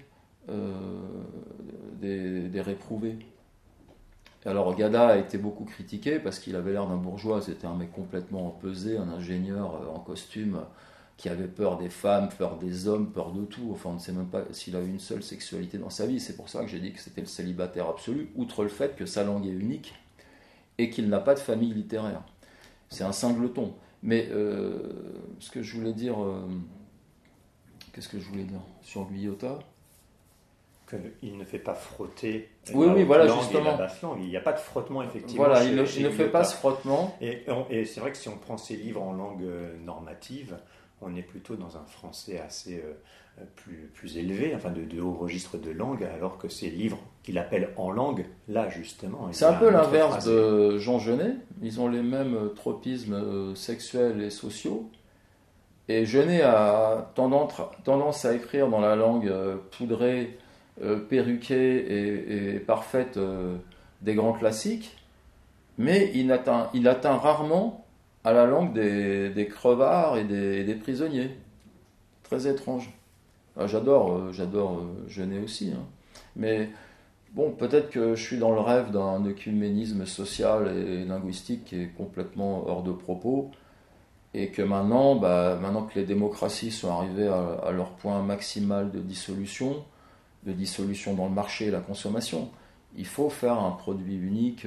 des réprouvés. Et alors Gada a été beaucoup critiqué parce qu'il avait l'air d'un bourgeois, c'était un mec complètement empesé, un ingénieur en costume qui avait peur des femmes, peur des hommes, peur de tout. Enfin, on ne sait même pas s'il a eu une seule sexualité dans sa vie. C'est pour ça que j'ai dit que c'était le célibataire absolu, outre le fait que sa langue est unique et qu'il n'a pas de famille littéraire. C'est un singleton. Mais ce que je voulais dire... qu'est-ce que je voulais dire sur Guyotat? Il ne fait pas frotter oui, voilà, langue justement. Et la basse langue. Il n'y a pas de frottement, effectivement. Voilà, il ne fait pas ce frottement. Et c'est vrai que si on prend ses livres en langue normative, on est plutôt dans un français assez plus élevé, enfin de haut registre de langue, alors que ces livres qu'il appelle en langue, là justement... C'est un peu l'inverse de Jean Genet. Ils ont les mêmes tropismes sexuels et sociaux. Et Genet a tendance à écrire dans la langue poudrée, perruquée et parfaite des grands classiques, mais il atteint rarement à la langue des crevards et des prisonniers. Très étrange. J'adore Genet aussi, hein. Mais bon, peut-être que je suis dans le rêve d'un œcuménisme social et linguistique qui est complètement hors de propos. Et que maintenant que les démocraties sont arrivées à leur point maximal de dissolution dans le marché et la consommation, il faut faire un produit unique,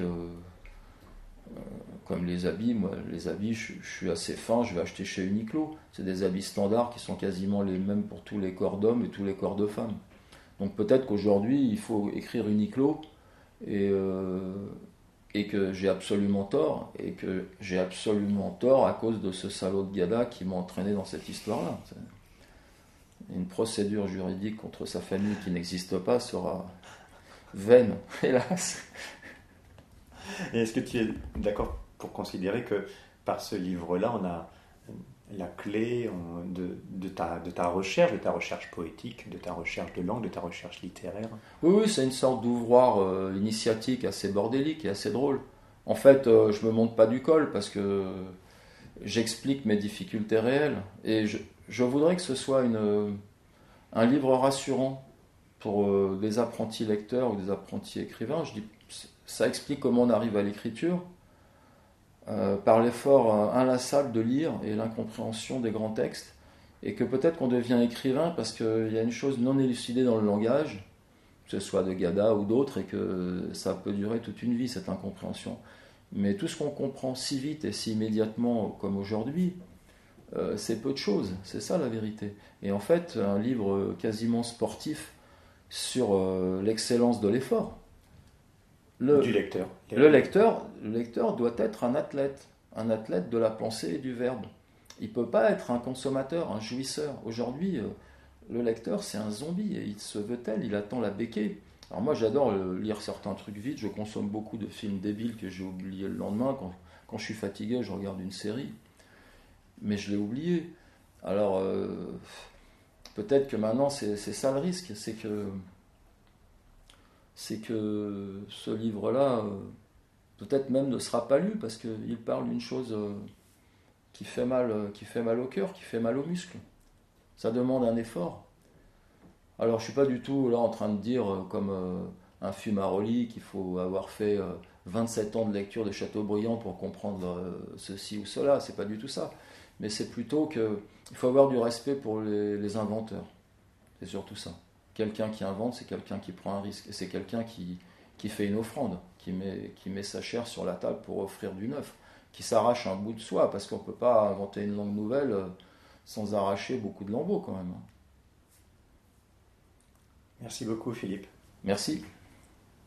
comme les habits. Moi, les habits, je suis assez fin, je vais acheter chez Uniqlo. C'est des habits standards qui sont quasiment les mêmes pour tous les corps d'hommes et tous les corps de femmes. Donc peut-être qu'aujourd'hui, il faut écrire Uniqlo et que j'ai absolument tort, à cause de ce salaud de Gada qui m'a entraîné dans cette histoire-là. Une procédure juridique contre sa famille qui n'existe pas sera vaine, hélas. Et est-ce que tu es d'accord pour considérer que par ce livre-là, on a la clé de ta recherche poétique, de ta recherche de langue, de ta recherche littéraire? Oui, c'est une sorte d'ouvroir initiatique assez bordélique et assez drôle. En fait, je me monte pas du col parce que j'explique mes difficultés réelles. Et je voudrais que ce soit un livre rassurant pour des apprentis lecteurs ou des apprentis écrivains. Je dis, ça explique comment on arrive à l'écriture. Par l'effort inlassable de lire et l'incompréhension des grands textes, et que peut-être qu'on devient écrivain parce qu'il y a une chose non élucidée dans le langage, que ce soit de Gada ou d'autres, et que ça peut durer toute une vie, cette incompréhension. Mais tout ce qu'on comprend si vite et si immédiatement comme aujourd'hui, c'est peu de choses, c'est ça la vérité. Et en fait, un livre quasiment sportif sur l'excellence de l'effort. Du lecteur. Le lecteur doit être un athlète de la pensée et du verbe. Il ne peut pas être un consommateur, un jouisseur. Aujourd'hui, le lecteur, c'est un zombie, et il se veut tel, il attend la béquée. Alors moi, j'adore lire certains trucs vite, je consomme beaucoup de films débiles que j'ai oubliés le lendemain. Quand je suis fatigué, je regarde une série. Mais je l'ai oublié. Alors, peut-être que maintenant, c'est ça le risque, c'est que ce livre-là, peut-être même ne sera pas lu, parce qu'il parle d'une chose qui fait mal au cœur, qui fait mal aux muscles. Ça demande un effort. Alors je ne suis pas du tout là en train de dire, comme un Fumaroli, qu'il faut avoir fait 27 ans de lecture de Chateaubriand pour comprendre ceci ou cela, c'est pas du tout ça. Mais c'est plutôt qu'il faut avoir du respect pour les inventeurs. C'est surtout ça. Quelqu'un qui invente, c'est quelqu'un qui prend un risque. Et c'est quelqu'un qui fait une offrande, qui met sa chair sur la table pour offrir du neuf, qui s'arrache un bout de soi, parce qu'on ne peut pas inventer une langue nouvelle sans arracher beaucoup de lambeaux quand même. Merci beaucoup Philippe. Merci.